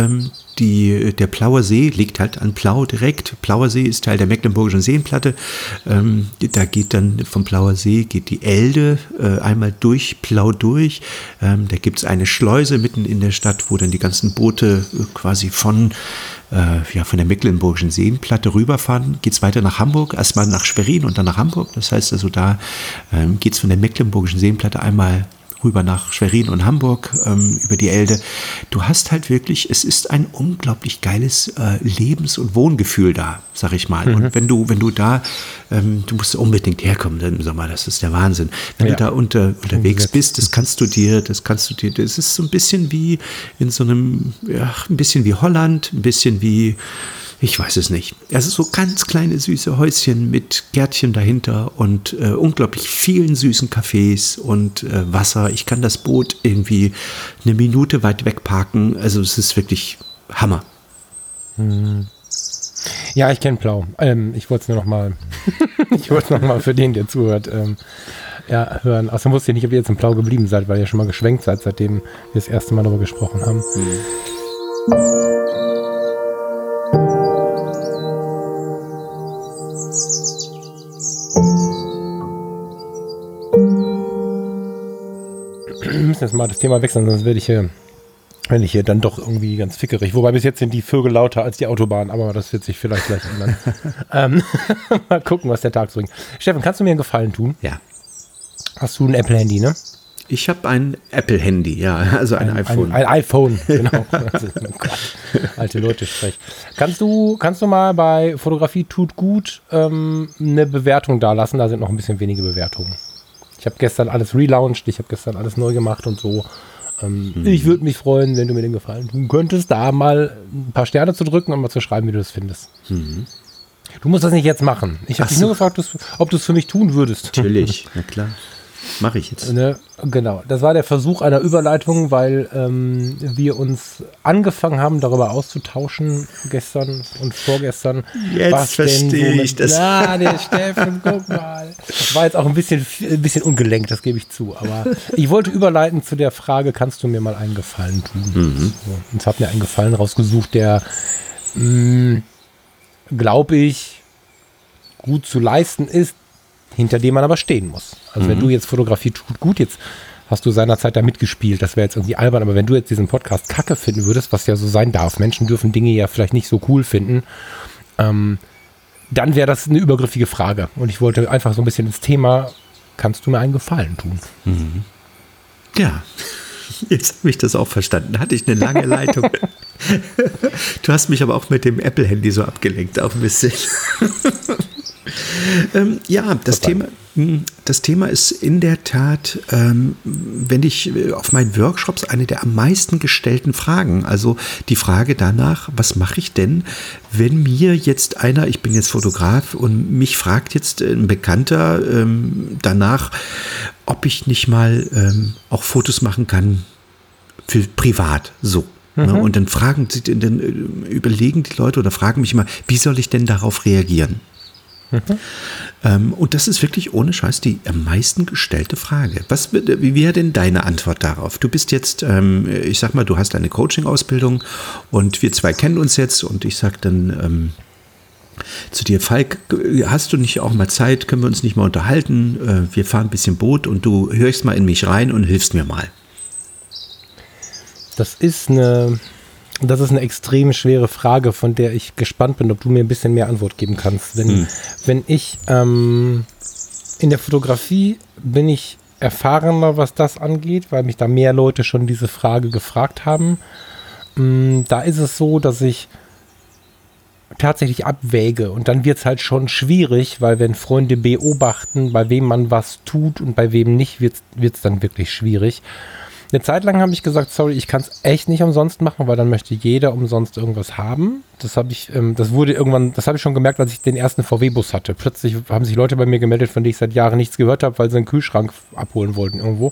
Der Plauer See liegt halt an Plau direkt. Plauer See ist Teil der Mecklenburgischen Seenplatte. Da geht dann vom Plauer See die Elde einmal durch Plau genau durch. Da gibt es eine Schleuse mitten in der Stadt, wo dann die ganzen Boote quasi von der Mecklenburgischen Seenplatte rüberfahren. Geht es weiter nach Hamburg, erstmal nach Schwerin und dann nach Hamburg. Das heißt also, da geht es von der Mecklenburgischen Seenplatte einmal rüber nach Schwerin und Hamburg über die Elde. Du hast halt wirklich, es ist ein unglaublich geiles Lebens- und Wohngefühl da, sag ich mal. Und wenn du da, du musst unbedingt herkommen im Sommer, das ist der Wahnsinn. Wenn du da unterwegs bist, das kannst du dir, das ist so ein bisschen wie in so einem, ein bisschen wie Holland, ein bisschen wie, ich weiß es nicht. Also so ganz kleine süße Häuschen mit Gärtchen dahinter und unglaublich vielen süßen Cafés und Wasser. Ich kann das Boot irgendwie eine Minute weit weg parken. Also es ist wirklich Hammer. Ja, ich kenne Plau. Ich wollte es nur noch mal für den, der zuhört, hören. Außerdem wusste ich nicht, ob ihr jetzt in Plau geblieben seid, weil ihr schon mal geschwenkt seid, seitdem wir das erste Mal darüber gesprochen haben. Wir müssen jetzt mal das Thema wechseln, sonst werde ich hier dann doch irgendwie ganz fickerig. Wobei bis jetzt sind die Vögel lauter als die Autobahn, aber das wird sich vielleicht gleich ändern. Mal gucken, was der Tag so bringt. Steffen, kannst du mir einen Gefallen tun? Ja. Hast du ein Apple-Handy, ne? Ich habe ein Apple-Handy, ja, also ein iPhone. Ein iPhone, genau. Oh Gott, alte Leute sprech. Kannst du mal bei Fotografie tut gut eine Bewertung da lassen? Da sind noch ein bisschen wenige Bewertungen. Ich habe gestern alles relaunched, ich habe gestern alles neu gemacht und so. Ich würde mich freuen, wenn du mir den Gefallen tun könntest, da mal ein paar Sterne zu drücken und mal zu schreiben, wie du das findest. Du musst das nicht jetzt machen. Ich habe dich nur gefragt, ob du es für mich tun würdest. Natürlich, na klar. Mache ich jetzt. Ne? Genau, das war der Versuch einer Überleitung, weil wir uns angefangen haben, darüber auszutauschen, gestern und vorgestern. Jetzt verstehe ich das. Na, der Steffen, guck mal. Das war jetzt auch ein bisschen ungelenkt, das gebe ich zu. Aber ich wollte überleiten zu der Frage, kannst du mir mal einen Gefallen tun? So, und habe mir einen Gefallen rausgesucht, der, glaube ich, gut zu leisten ist, hinter dem man aber stehen muss. Also wenn du jetzt Fotografie tut gut, jetzt hast du seinerzeit da mitgespielt, das wäre jetzt irgendwie albern, aber wenn du jetzt diesen Podcast kacke finden würdest, was ja so sein darf, Menschen dürfen Dinge ja vielleicht nicht so cool finden, dann wäre das eine übergriffige Frage. Und ich wollte einfach so ein bisschen ins Thema, kannst du mir einen Gefallen tun? Ja, jetzt habe ich das auch verstanden. Hatte ich eine lange Leitung. Du hast mich aber auch mit dem Apple-Handy so abgelenkt, auch ein bisschen. Das Thema ist in der Tat, wenn ich auf meinen Workshops, eine der am meisten gestellten Fragen. Also die Frage danach, was mache ich denn, wenn mir jetzt einer, ich bin jetzt Fotograf und mich fragt jetzt ein Bekannter danach, ob ich nicht mal auch Fotos machen kann für privat, so. Ne? Und dann überlegen die Leute oder fragen mich immer, wie soll ich denn darauf reagieren? Und das ist wirklich ohne Scheiß die am meisten gestellte Frage. Wie wäre denn deine Antwort darauf? Du bist jetzt, ich sag mal, du hast eine Coaching-Ausbildung und wir zwei kennen uns jetzt und ich sag dann zu dir, Falk, hast du nicht auch mal Zeit, können wir uns nicht mal unterhalten? Wir fahren ein bisschen Boot und du hörst mal in mich rein und hilfst mir mal. Das ist eine extrem schwere Frage, von der ich gespannt bin, ob du mir ein bisschen mehr Antwort geben kannst. Wenn ich in der Fotografie bin ich erfahrener, was das angeht, weil mich da mehr Leute schon diese Frage gefragt haben. Da ist es so, dass ich tatsächlich abwäge und dann wird es halt schon schwierig, weil wenn Freunde beobachten, bei wem man was tut und bei wem nicht, wird es dann wirklich schwierig. Eine Zeit lang habe ich gesagt, sorry, ich kann es echt nicht umsonst machen, weil dann möchte jeder umsonst irgendwas haben. Das habe ich schon gemerkt, als ich den ersten VW-Bus hatte. Plötzlich haben sich Leute bei mir gemeldet, von denen ich seit Jahren nichts gehört habe, weil sie einen Kühlschrank abholen wollten irgendwo.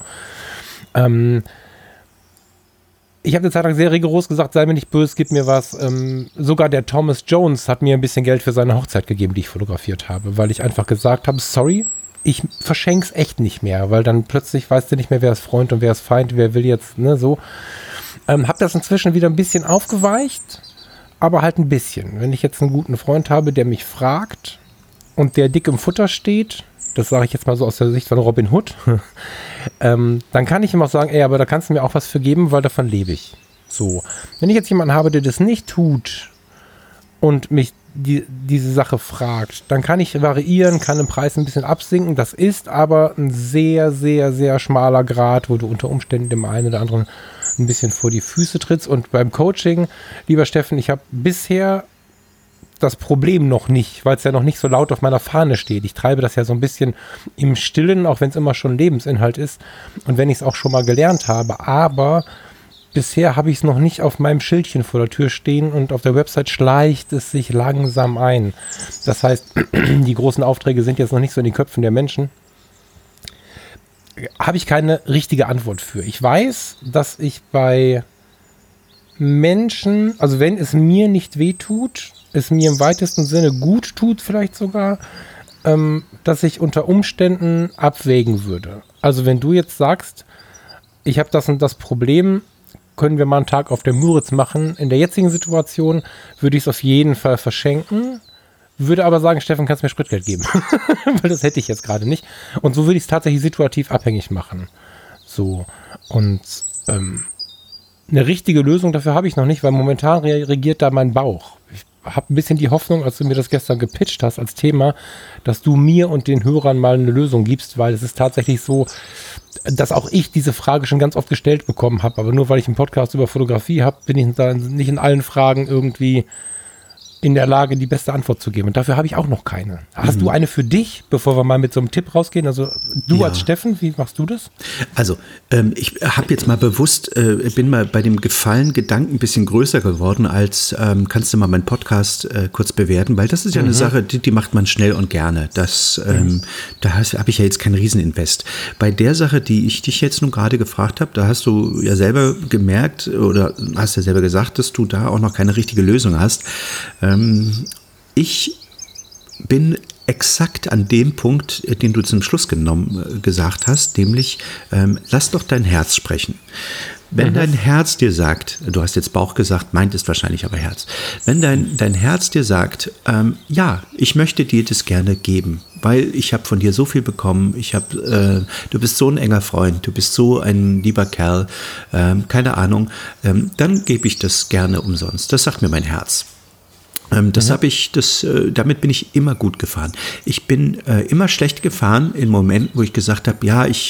Ich habe eine Zeit lang sehr rigoros gesagt, sei mir nicht böse, gib mir was. Sogar der Thomas Jones hat mir ein bisschen Geld für seine Hochzeit gegeben, die ich fotografiert habe, weil ich einfach gesagt habe, sorry, ich verschenke es echt nicht mehr, weil dann plötzlich weißt du nicht mehr, wer ist Freund und wer ist Feind, wer will jetzt, ne, so. Hab das inzwischen wieder ein bisschen aufgeweicht, aber halt ein bisschen. Wenn ich jetzt einen guten Freund habe, der mich fragt und der dick im Futter steht, das sage ich jetzt mal so aus der Sicht von Robin Hood, dann kann ich ihm auch sagen, aber da kannst du mir auch was für geben, weil davon lebe ich. So. Wenn ich jetzt jemanden habe, der das nicht tut und mich diese Sache fragt, dann kann ich variieren, kann den Preis ein bisschen absinken. Das ist aber ein sehr, sehr, sehr schmaler Grat, wo du unter Umständen dem einen oder anderen ein bisschen vor die Füße trittst. Und beim Coaching, lieber Steffen, ich habe bisher das Problem noch nicht, weil es ja noch nicht so laut auf meiner Fahne steht. Ich treibe das ja so ein bisschen im Stillen, auch wenn es immer schon Lebensinhalt ist und wenn ich es auch schon mal gelernt habe. Aber bisher habe ich es noch nicht auf meinem Schildchen vor der Tür stehen und auf der Website schleicht es sich langsam ein. Das heißt, die großen Aufträge sind jetzt noch nicht so in den Köpfen der Menschen. Habe ich keine richtige Antwort für. Ich weiß, dass ich bei Menschen, also wenn es mir nicht wehtut, es mir im weitesten Sinne gut tut vielleicht sogar, dass ich unter Umständen abwägen würde. Also wenn du jetzt sagst, ich habe das und das Problem, können wir mal einen Tag auf der Müritz machen. In der jetzigen Situation würde ich es auf jeden Fall verschenken, würde aber sagen, Steffen, kannst du mir Spritgeld geben? Weil das hätte ich jetzt gerade nicht. Und so würde ich es tatsächlich situativ abhängig machen. So. Und eine richtige Lösung dafür habe ich noch nicht, weil momentan regiert da mein Bauch. Ich habe ein bisschen die Hoffnung, als du mir das gestern gepitcht hast als Thema, dass du mir und den Hörern mal eine Lösung gibst, weil es ist tatsächlich so, dass auch ich diese Frage schon ganz oft gestellt bekommen habe, aber nur weil ich einen Podcast über Fotografie habe, bin ich da nicht in allen Fragen irgendwie in der Lage, die beste Antwort zu geben. Und dafür habe ich auch noch keine. Hast du eine für dich, bevor wir mal mit so einem Tipp rausgehen? Also du als Steffen, wie machst du das? Also ich habe jetzt mal bewusst, bin mal bei dem Gedanken ein bisschen größer geworden als, kannst du mal meinen Podcast kurz bewerten, weil das ist ja eine Sache, die macht man schnell und gerne. Das, da habe ich ja jetzt keinen Rieseninvest. Bei der Sache, die ich dich jetzt nun gerade gefragt habe, da hast du ja selber gemerkt oder hast ja selber gesagt, dass du da auch noch keine richtige Lösung hast. Ich bin exakt an dem Punkt, den du zum Schluss gesagt hast, nämlich lass doch dein Herz sprechen. Wenn dein Herz dir sagt, du hast jetzt Bauch gesagt, meint es wahrscheinlich aber Herz, wenn dein Herz dir sagt, ja, ich möchte dir das gerne geben, weil ich habe von dir so viel bekommen, du bist so ein enger Freund, du bist so ein lieber Kerl, keine Ahnung, dann gebe ich das gerne umsonst. Das sagt mir mein Herz. Damit bin ich immer gut gefahren. Ich bin immer schlecht gefahren in Momenten, wo ich gesagt habe, ja, ich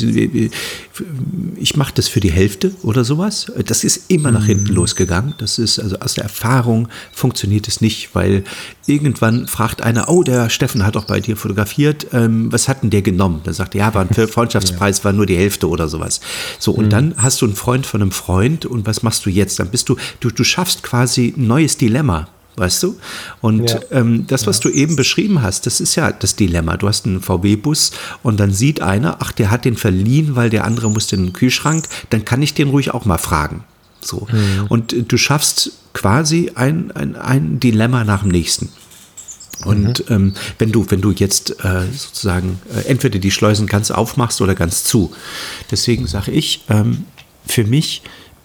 mache das für die Hälfte oder sowas. Das ist immer nach hinten losgegangen. Das ist also aus der Erfahrung funktioniert es nicht, weil irgendwann fragt einer, oh, der Steffen hat doch bei dir fotografiert, was hat denn der genommen? Dann sagt er, ja, war ein Freundschaftspreis, war nur die Hälfte oder sowas. So, und dann hast du einen Freund von einem Freund und was machst du jetzt? Dann bist du schaffst quasi ein neues Dilemma. Weißt du? Und das, was du eben beschrieben hast, das ist ja das Dilemma. Du hast einen VW-Bus und dann sieht einer, ach, der hat den verliehen, weil der andere musste in den Kühlschrank, dann kann ich den ruhig auch mal fragen. So. Und du schaffst quasi ein Dilemma nach dem nächsten. Und wenn du jetzt sozusagen entweder die Schleusen ganz aufmachst oder ganz zu. Deswegen sage ich, für mich,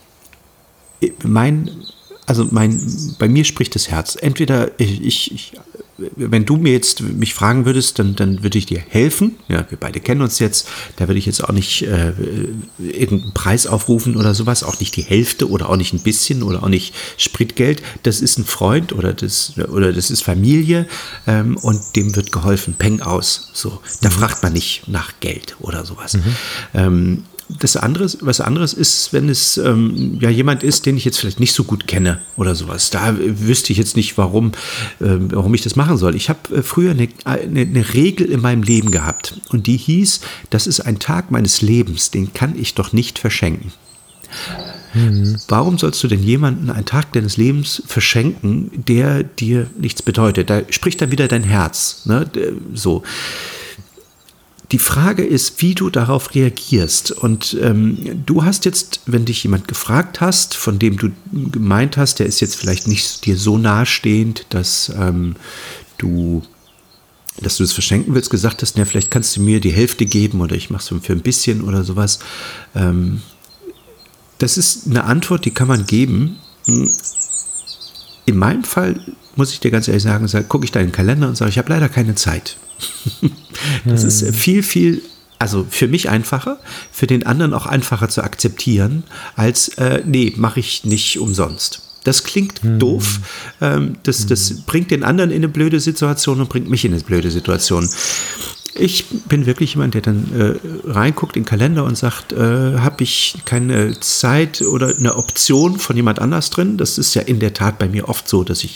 bei mir spricht das Herz. Entweder wenn du mir jetzt mich fragen würdest, dann würde ich dir helfen. Ja, wir beide kennen uns jetzt. Da würde ich jetzt auch nicht irgendeinen Preis aufrufen oder sowas. Auch nicht die Hälfte oder auch nicht ein bisschen oder auch nicht Spritgeld. Das ist ein Freund oder das ist Familie und dem wird geholfen. Peng aus. So, da fragt man nicht nach Geld oder sowas. Was anderes ist, wenn es jemand ist, den ich jetzt vielleicht nicht so gut kenne oder sowas. Da wüsste ich jetzt nicht, warum ich das machen soll. Ich habe früher eine Regel in meinem Leben gehabt und die hieß, das ist ein Tag meines Lebens, den kann ich doch nicht verschenken. Warum sollst du denn jemanden einen Tag deines Lebens verschenken, der dir nichts bedeutet? Da spricht dann wieder dein Herz. Ne? So. Die Frage ist, wie du darauf reagierst. Und du hast jetzt, wenn dich jemand gefragt hast, von dem du gemeint hast, der ist jetzt vielleicht nicht dir so nahestehend, dass du es verschenken willst, gesagt hast, na, vielleicht kannst du mir die Hälfte geben oder ich mache es für ein bisschen oder sowas. Das ist eine Antwort, die kann man geben. in meinem Fall, muss ich dir ganz ehrlich sagen, gucke ich da in den Kalender und sage, ich habe leider keine Zeit. Das ist viel, also für mich einfacher, für den anderen auch einfacher zu akzeptieren, als nee, mache ich nicht umsonst. Das klingt doof, das bringt den anderen in eine blöde Situation und bringt mich in eine blöde Situation. Ich bin wirklich jemand, der dann reinguckt in den Kalender und sagt, habe ich keine Zeit oder eine Option von jemand anders drin? Das ist ja in der Tat bei mir oft so, dass ich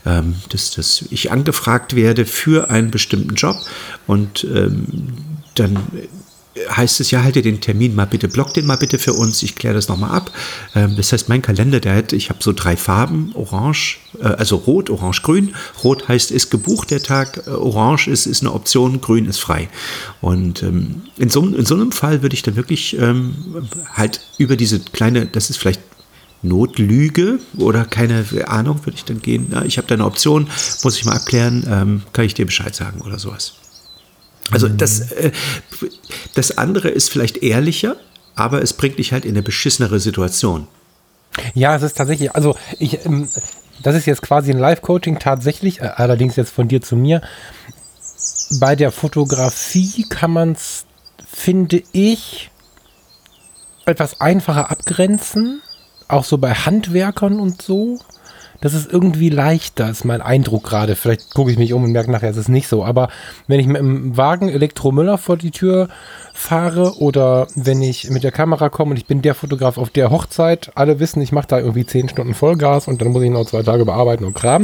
angefragt werde für einen bestimmten Job und dann heißt es ja, halte den Termin mal bitte, block den mal bitte für uns, ich kläre das nochmal ab. Das heißt, mein Kalender, ich habe so 3 Farben, orange, also rot, orange, grün. Rot heißt, ist gebucht der Tag, orange ist eine Option, grün ist frei. Und in so einem Fall würde ich dann wirklich halt über diese kleine, das ist vielleicht Notlüge oder keine Ahnung, würde ich dann gehen, na, ich habe da eine Option, muss ich mal abklären, kann ich dir Bescheid sagen oder sowas. Also das andere ist vielleicht ehrlicher, aber es bringt dich halt in eine beschissenere Situation. Ja, es ist tatsächlich, also das ist jetzt quasi ein Live-Coaching tatsächlich, allerdings jetzt von dir zu mir. Bei der Fotografie kann man es, finde ich, etwas einfacher abgrenzen, auch so bei Handwerkern und so. Das ist irgendwie leichter, ist mein Eindruck gerade. Vielleicht gucke ich mich um und merke nachher, es ist nicht so. Aber wenn ich mit dem Wagen Elektromüller vor die Tür fahre oder wenn ich mit der Kamera komme und ich bin der Fotograf auf der Hochzeit, alle wissen, ich mache da irgendwie 10 Stunden Vollgas und dann muss ich noch 2 Tage bearbeiten und Kram,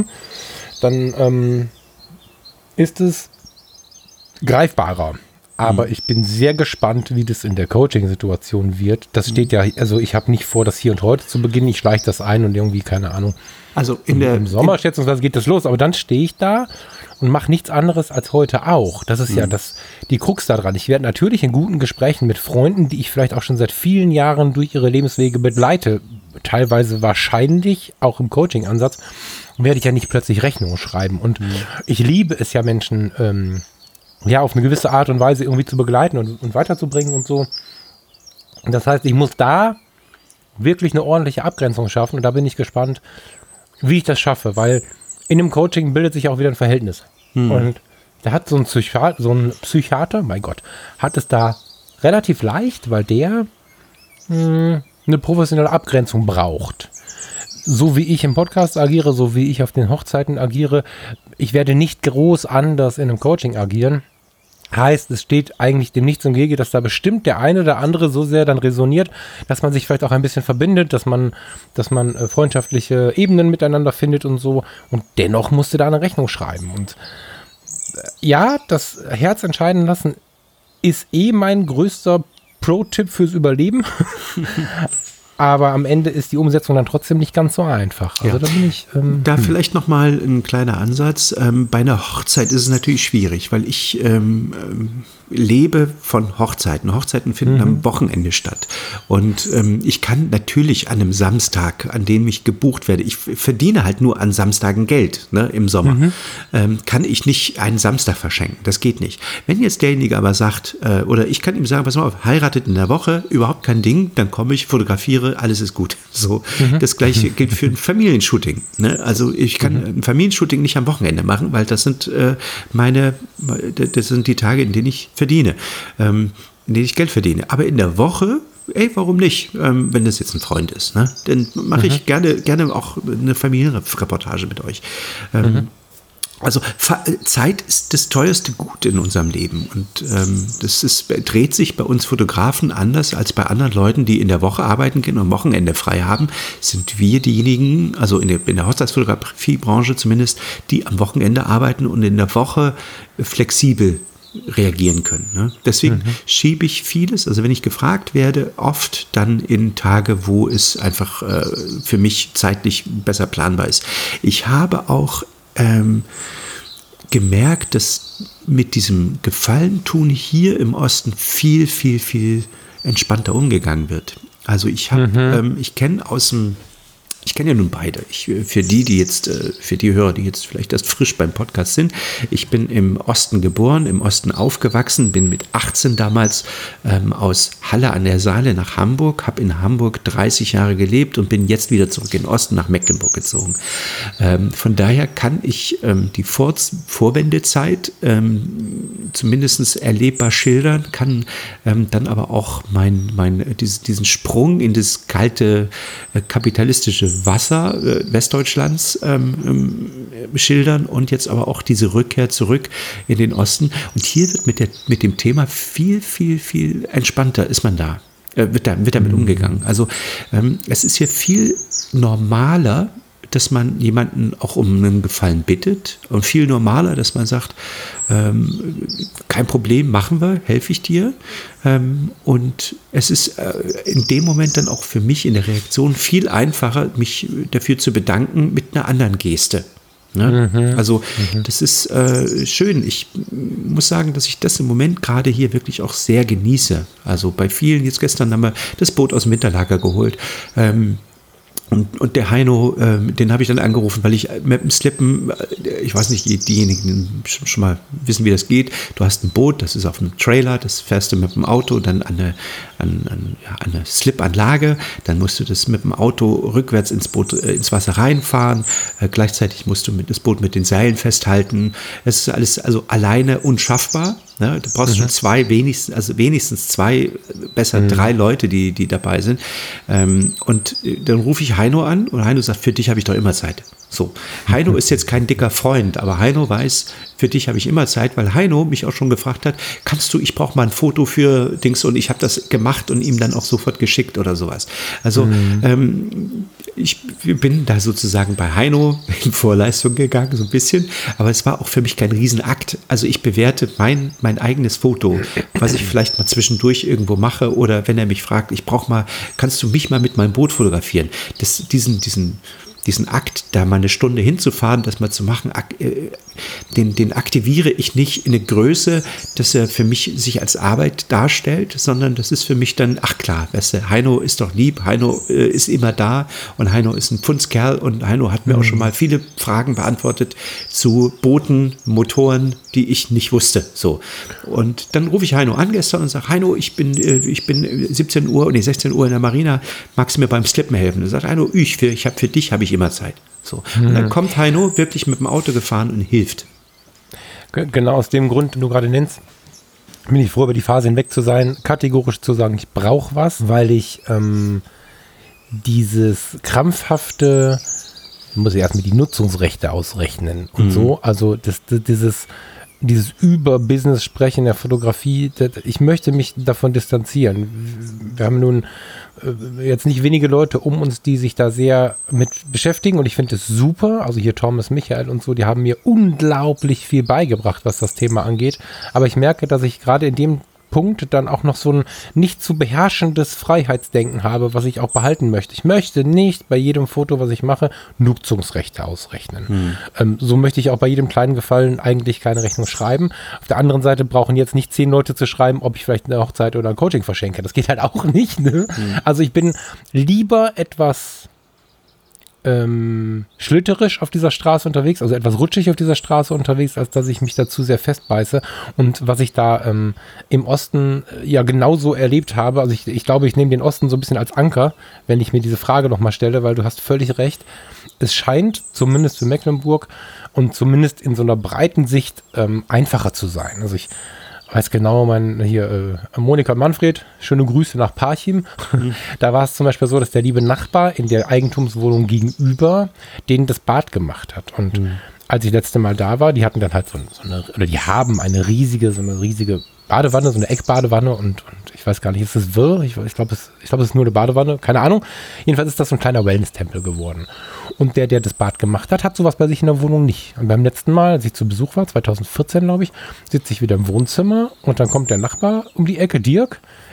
dann ist es greifbarer. Aber ich bin sehr gespannt, wie das in der Coaching-Situation wird. Das steht ja, also ich habe nicht vor, das hier und heute zu beginnen. Ich schleiche das ein und irgendwie, keine Ahnung. Also im Sommer schätzungsweise geht das los. Aber dann stehe ich da und mache nichts anderes als heute auch. Das ist ja die Krux daran. Ich werde natürlich in guten Gesprächen mit Freunden, die ich vielleicht auch schon seit vielen Jahren durch ihre Lebenswege begleite, teilweise wahrscheinlich auch im Coaching-Ansatz, werde ich ja nicht plötzlich Rechnungen schreiben. Und ich liebe es ja, Menschen auf eine gewisse Art und Weise irgendwie zu begleiten und weiterzubringen und so. Und das heißt, ich muss da wirklich eine ordentliche Abgrenzung schaffen und da bin ich gespannt, wie ich das schaffe, weil in dem Coaching bildet sich auch wieder ein Verhältnis. Und da hat so ein Psychiater, mein Gott, hat es da relativ leicht, weil der eine professionelle Abgrenzung braucht. So wie ich im Podcast agiere, so wie ich auf den Hochzeiten agiere, ich werde nicht groß anders in einem Coaching agieren. Heißt, es steht eigentlich dem nichts im Wege, dass da bestimmt der eine oder andere so sehr dann resoniert, dass man sich vielleicht auch ein bisschen verbindet, dass man freundschaftliche Ebenen miteinander findet und so. Und dennoch musste da eine Rechnung schreiben. Und ja, das Herz entscheiden lassen ist mein größter Pro-Tipp fürs Überleben. Aber am Ende ist die Umsetzung dann trotzdem nicht ganz so einfach. Also da bin ich. Da vielleicht nochmal ein kleiner Ansatz. Bei einer Hochzeit ist es natürlich schwierig, weil ich lebe von Hochzeiten. Hochzeiten finden am Wochenende statt. Und ich kann natürlich an einem Samstag, an dem ich gebucht werde, ich verdiene halt nur an Samstagen Geld, ne, im Sommer, kann ich nicht einen Samstag verschenken. Das geht nicht. Wenn jetzt derjenige aber sagt, oder ich kann ihm sagen, pass mal auf, heiratet in der Woche, überhaupt kein Ding, dann komme ich, fotografiere, alles ist gut. So, das Gleiche gilt für ein Familienshooting. Ne? Also ich kann ein Familienshooting nicht am Wochenende machen, weil das sind das sind die Tage, in denen ich verdiene, in denen ich Geld verdiene. Aber in der Woche, warum nicht, wenn das jetzt ein Freund ist, ne? Dann mache ich gerne auch eine Familienreportage mit euch. Also Zeit ist das teuerste Gut in unserem Leben und dreht sich bei uns Fotografen anders als bei anderen Leuten, die in der Woche arbeiten gehen und am Wochenende frei haben, sind wir diejenigen, also in der Hochzeitsfotografiebranche zumindest, die am Wochenende arbeiten und in der Woche flexibel reagieren können. Ne? Deswegen schiebe ich vieles, also wenn ich gefragt werde, oft dann in Tage, wo es einfach für mich zeitlich besser planbar ist. Ich habe auch gemerkt, dass mit diesem Gefallentun hier im Osten viel, viel, viel entspannter umgegangen wird. Also ich kenne aus dem Ich kenne ja nun beide. Für die Hörer, die jetzt vielleicht erst frisch beim Podcast sind, ich bin im Osten geboren, im Osten aufgewachsen, bin mit 18 damals aus Halle an der Saale nach Hamburg, habe in Hamburg 30 Jahre gelebt und bin jetzt wieder zurück in den Osten nach Mecklenburg gezogen. Von daher kann ich die Vorwendezeit zumindest erlebbar schildern, kann dann aber auch diesen Sprung in das kalte kapitalistische Wasser Westdeutschlands schildern und jetzt aber auch diese Rückkehr zurück in den Osten. Und hier wird mit dem Thema viel, viel, viel entspannter ist man da. Wird damit umgegangen. Also es ist hier viel normaler, dass man jemanden auch um einen Gefallen bittet und viel normaler, dass man sagt, kein Problem, machen wir, helfe ich dir. Und es ist in dem Moment dann auch für mich in der Reaktion viel einfacher, mich dafür zu bedanken mit einer anderen Geste. Ne? Also das ist schön. Ich muss sagen, dass ich das im Moment gerade hier wirklich auch sehr genieße. Also bei vielen, jetzt gestern haben wir das Boot aus dem Winterlager geholt. Und der Heino, den habe ich dann angerufen, weil ich mit dem Slippen, ich weiß nicht, diejenigen schon mal wissen, wie das geht. Du hast ein Boot, das ist auf einem Trailer, das fährst du mit dem Auto dann an eine Slipanlage, dann musst du das mit dem Auto rückwärts ins Wasser reinfahren, gleichzeitig musst du das Boot mit den Seilen festhalten. Es ist alles also alleine unschaffbar. Ne? Du brauchst schon wenigstens zwei, besser 3 Leute, die dabei sind. Und dann rufe ich Heino an und Heino sagt, für dich habe ich doch immer Zeit. So, Heino ist jetzt kein dicker Freund, aber Heino weiß, für dich habe ich immer Zeit, weil Heino mich auch schon gefragt hat, ich brauche mal ein Foto für Dings und ich habe das gemacht und ihm dann auch sofort geschickt oder sowas. Also ich bin da sozusagen bei Heino in Vorleistung gegangen, so ein bisschen, aber es war auch für mich kein Riesenakt. Also ich bewerte mein eigenes Foto, was ich vielleicht mal zwischendurch irgendwo mache oder wenn er mich fragt, kannst du mich mal mit meinem Boot fotografieren? Diesen Akt, da mal eine Stunde hinzufahren, das mal zu machen, den aktiviere ich nicht in eine Größe, dass er für mich sich als Arbeit darstellt, sondern das ist für mich dann, ach klar, weißt du, Heino ist doch lieb, Heino ist immer da und Heino ist ein Pfundskerl und Heino hat mir auch schon mal viele Fragen beantwortet zu Booten, Motoren, die ich nicht wusste. So. Und dann rufe ich Heino an gestern und sage, Heino, ich bin 16 Uhr in der Marina, magst du mir beim Slippen helfen? Und sagt Heino, für dich habe ich immer Zeit. So. Und dann kommt Heino wirklich mit dem Auto gefahren und hilft. Genau aus dem Grund, den du gerade nennst, bin ich froh, über die Phase hinweg zu sein, kategorisch zu sagen, ich brauche was, weil ich dieses krampfhafte, muss ich erstmal die Nutzungsrechte ausrechnen und so, also dieses Über-Business-Sprechen der Fotografie, ich möchte mich davon distanzieren. Wir haben nun jetzt nicht wenige Leute um uns, die sich da sehr mit beschäftigen und ich finde es super, also hier Thomas, Michael und so, die haben mir unglaublich viel beigebracht, was das Thema angeht, aber ich merke, dass ich gerade in dem Punkt dann auch noch so ein nicht zu beherrschendes Freiheitsdenken habe, was ich auch behalten möchte. Ich möchte nicht bei jedem Foto, was ich mache, Nutzungsrechte ausrechnen. So möchte ich auch bei jedem kleinen Gefallen eigentlich keine Rechnung schreiben. Auf der anderen Seite brauchen jetzt nicht 10 Leute zu schreiben, ob ich vielleicht eine Hochzeit oder ein Coaching verschenke. Das geht halt auch nicht. Ne? Also ich bin lieber etwas schlitterisch auf dieser Straße unterwegs, also etwas rutschig auf dieser Straße unterwegs, als dass ich mich dazu sehr festbeiße. Und was ich da im Osten ja genauso erlebt habe, also ich glaube, ich nehme den Osten so ein bisschen als Anker, wenn ich mir diese Frage nochmal stelle, weil du hast völlig recht. Es scheint, zumindest für Mecklenburg und zumindest in so einer breiten Sicht einfacher zu sein. Also ich weiß genau, Monika und Manfred, schöne Grüße nach Parchim. Da war es zum Beispiel so, dass der liebe Nachbar in der Eigentumswohnung gegenüber denen das Bad gemacht hat. Und als ich letzte Mal da war, die hatten dann halt die haben eine riesige Badewanne, so eine Eckbadewanne und ich weiß gar nicht, ist das wirr? Ich glaube, es ist nur eine Badewanne, keine Ahnung. Jedenfalls ist das so ein kleiner Wellness-Tempel geworden. Und der das Bad gemacht hat sowas bei sich in der Wohnung nicht. Und beim letzten Mal, als ich zu Besuch war, 2014 glaube ich, sitze ich wieder im Wohnzimmer und dann kommt der Nachbar um die Ecke, Dirk,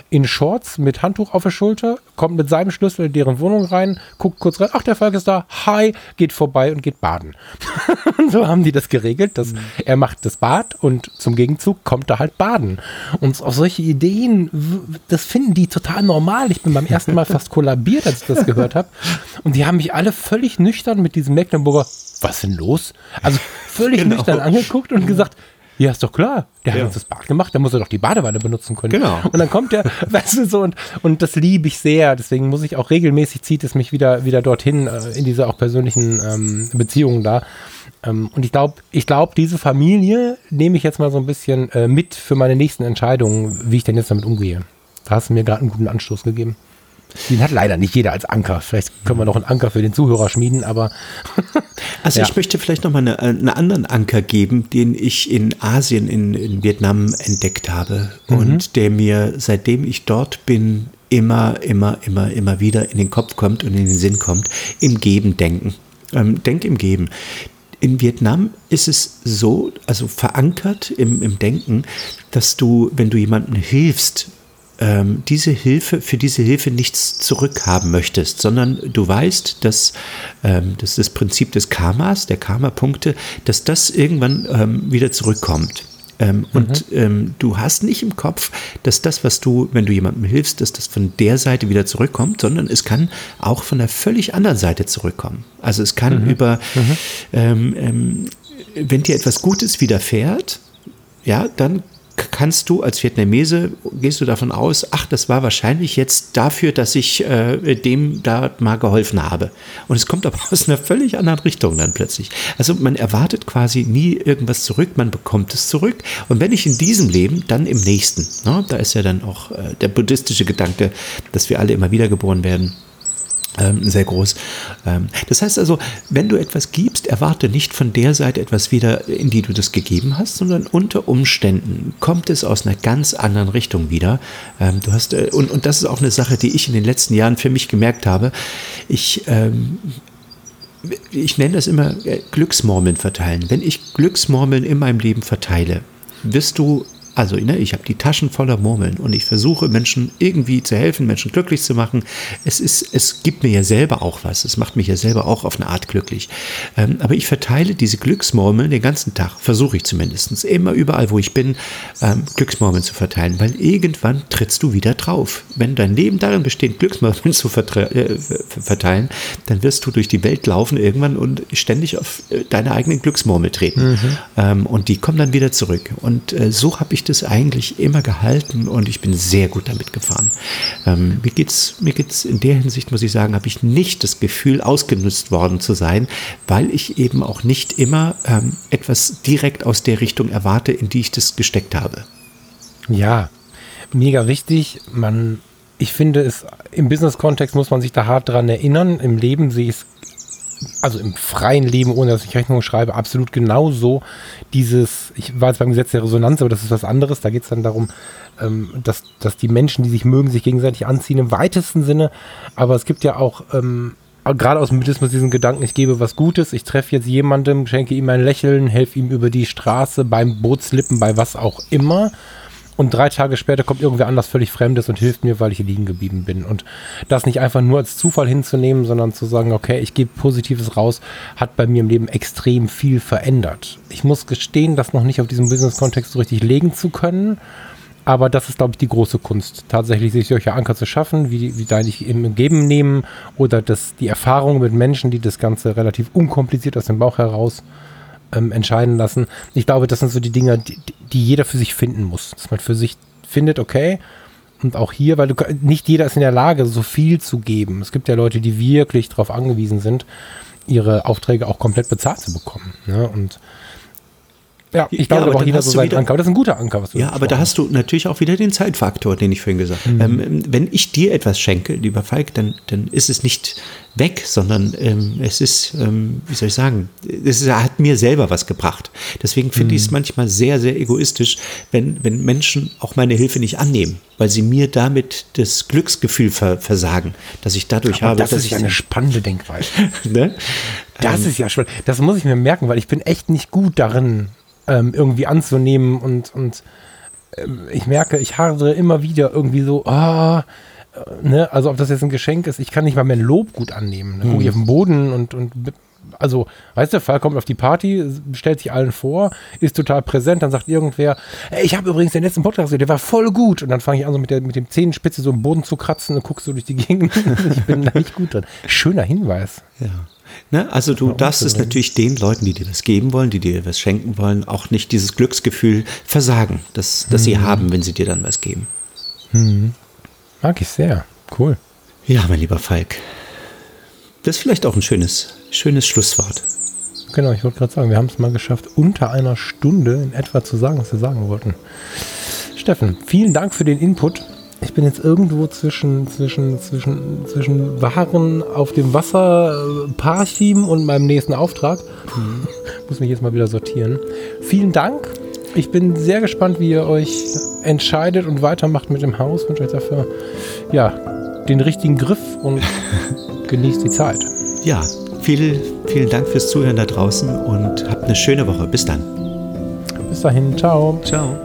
in Shorts mit Handtuch auf der Schulter, kommt mit seinem Schlüssel in deren Wohnung rein, guckt kurz rein, ach, der Falk ist da, hi, geht vorbei und geht baden. Und so haben die das geregelt, dass er macht das Bad und zum Gegenzug kommt er halt baden. Und auf solche Ideen, das finden die total normal. Ich bin beim ersten Mal fast kollabiert, als ich das gehört habe. Und die haben mich alle völlig nüchtern mit diesem Mecklenburger, was denn los? Also völlig nüchtern angeguckt und gesagt, ja, ist doch klar, der hat uns das Bad gemacht, dann muss er doch die Badewanne benutzen können. Genau. Und dann kommt der, weißt du, so, und das liebe ich sehr, deswegen muss ich auch regelmäßig, zieht es mich wieder dorthin, in diese auch persönlichen Beziehungen da. Und ich glaube, diese Familie nehme ich jetzt mal so ein bisschen mit für meine nächsten Entscheidungen, wie ich denn jetzt damit umgehe. Da hast du mir gerade einen guten Anstoß gegeben. Den hat leider nicht jeder als Anker. Vielleicht können wir noch einen Anker für den Zuhörer schmieden, aber also ich möchte vielleicht noch mal einen anderen Anker geben, den ich in Asien, in Vietnam entdeckt habe und der mir, seitdem ich dort bin, immer wieder in den Kopf kommt und in den Sinn kommt. Im Geben denken. Denk im Geben. In Vietnam ist es so, also verankert im Denken, dass du, wenn du jemandem hilfst, für diese Hilfe nichts zurückhaben möchtest, sondern du weißt, dass das ist das Prinzip des Karmas, der Karma-Punkte, dass das irgendwann wieder zurückkommt. Und du hast nicht im Kopf, dass das, was du, wenn du jemandem hilfst, dass das von der Seite wieder zurückkommt, sondern es kann auch von der völlig anderen Seite zurückkommen. Also es kann wenn dir etwas Gutes widerfährt, ja, dann kannst du als Vietnamese, gehst du davon aus, ach, das war wahrscheinlich jetzt dafür, dass ich dem da mal geholfen habe. Und es kommt aber aus einer völlig anderen Richtung dann plötzlich. Also man erwartet quasi nie irgendwas zurück, man bekommt es zurück. Und wenn nicht in diesem Leben, dann im nächsten. Ne? Da ist ja dann auch der buddhistische Gedanke, dass wir alle immer wiedergeboren werden. Sehr groß. Das heißt also, wenn du etwas gibst, erwarte nicht von der Seite etwas wieder, in die du das gegeben hast, sondern unter Umständen kommt es aus einer ganz anderen Richtung wieder. Du hast, und das ist auch eine Sache, die ich in den letzten Jahren für mich gemerkt habe. Ich nenne das immer Glücksmurmeln verteilen. Wenn ich Glücksmurmeln in meinem Leben verteile, wirst du Also ich habe die Taschen voller Murmeln und ich versuche Menschen irgendwie zu helfen, Menschen glücklich zu machen. Es gibt mir ja selber auch was. Es macht mich ja selber auch auf eine Art glücklich. Aber ich verteile diese Glücksmurmeln den ganzen Tag, versuche ich zumindest, immer überall, wo ich bin, Glücksmurmeln zu verteilen, weil irgendwann trittst du wieder drauf. Wenn dein Leben darin besteht, Glücksmurmeln zu verteilen, dann wirst du durch die Welt laufen irgendwann und ständig auf deine eigenen Glücksmurmel treten. Und die kommen dann wieder zurück. Und so habe ich das eigentlich immer gehalten und ich bin sehr gut damit gefahren. Mir geht's in der Hinsicht, muss ich sagen, habe ich nicht das Gefühl, ausgenutzt worden zu sein, weil ich eben auch nicht immer etwas direkt aus der Richtung erwarte, in die ich das gesteckt habe. Ja, mega wichtig. Ich finde es, im Business-Kontext muss man sich da hart dran erinnern. Im Leben sehe ich es, also im freien Leben, ohne dass ich Rechnung schreibe, absolut genauso. Ich war jetzt beim Gesetz der Resonanz, aber das ist was anderes. Da geht es dann darum, dass die Menschen, die sich mögen, sich gegenseitig anziehen im weitesten Sinne. Aber es gibt ja auch, gerade aus dem Buddhismus, diesen Gedanken, ich gebe was Gutes, ich treffe jetzt jemandem, schenke ihm ein Lächeln, helfe ihm über die Straße, beim Bootslippen, bei was auch immer. Und 3 Tage später kommt irgendwer anders völlig Fremdes und hilft mir, weil ich liegen geblieben bin. Und das nicht einfach nur als Zufall hinzunehmen, sondern zu sagen, okay, ich gebe Positives raus, hat bei mir im Leben extrem viel verändert. Ich muss gestehen, das noch nicht auf diesem Business-Kontext so richtig legen zu können. Aber das ist, glaube ich, die große Kunst. Tatsächlich sich solche Anker zu schaffen, wie da nicht im Geben nehmen oder die Erfahrung mit Menschen, die das Ganze relativ unkompliziert aus dem Bauch heraus entscheiden lassen. Ich glaube, das sind so die Dinge, die jeder für sich finden muss. Dass man für sich findet, okay, und auch hier, weil nicht jeder ist in der Lage, so viel zu geben. Es gibt ja Leute, die wirklich darauf angewiesen sind, ihre Aufträge auch komplett bezahlt zu bekommen. Ne? Und ja, ich glaube, aber auch jeder so seinen Anker. Aber das ist ein guter Anker, was du aber da hast du natürlich auch wieder den Zeitfaktor, den ich vorhin gesagt habe. Wenn ich dir etwas schenke, lieber Falk, dann ist es nicht weg, sondern es ist, wie soll ich sagen, hat mir selber was gebracht. Deswegen finde ich es manchmal sehr, sehr egoistisch, wenn Menschen auch meine Hilfe nicht annehmen, weil sie mir damit das Glücksgefühl versagen, dass ich dadurch habe. Das ist ja eine spannende Denkweise. Ne? Das ist ja spannend. Das muss ich mir merken, weil ich bin echt nicht gut darin, irgendwie anzunehmen und ich merke, ich hadere immer wieder irgendwie so, ne, also ob das jetzt ein Geschenk ist, ich kann nicht mal mehr ein Lob gut annehmen. Dann gucke ich auf den Boden und also, weißt du, Fall kommt auf die Party, stellt sich allen vor, ist total präsent, dann sagt irgendwer, hey, ich habe übrigens den letzten Podcast gesehen, der war voll gut. Und dann fange ich an, so mit dem Zehenspitze so im Boden zu kratzen und guckst so durch die Gegend. Ich bin da nicht gut drin. Schöner Hinweis. Ja. Ne, also du darfst es natürlich den Leuten, die dir was geben wollen, die dir was schenken wollen, auch nicht dieses Glücksgefühl versagen, das sie haben, wenn sie dir dann was geben. Mag ich sehr. Cool. Ja, mein lieber Falk. Das ist vielleicht auch ein schönes Schlusswort. Genau, ich wollte gerade sagen, wir haben es mal geschafft, unter einer Stunde in etwa zu sagen, was wir sagen wollten. Steffen, vielen Dank für den Input. Ich bin jetzt irgendwo zwischen Waren auf dem Wasser, Parchim und meinem nächsten Auftrag. Muss mich jetzt mal wieder sortieren. Vielen Dank. Ich bin sehr gespannt, wie ihr euch entscheidet und weitermacht mit dem Haus. Ich wünsche euch dafür den richtigen Griff und genießt die Zeit. Ja, vielen Dank fürs Zuhören da draußen und habt eine schöne Woche. Bis dann. Bis dahin. Ciao. Ciao.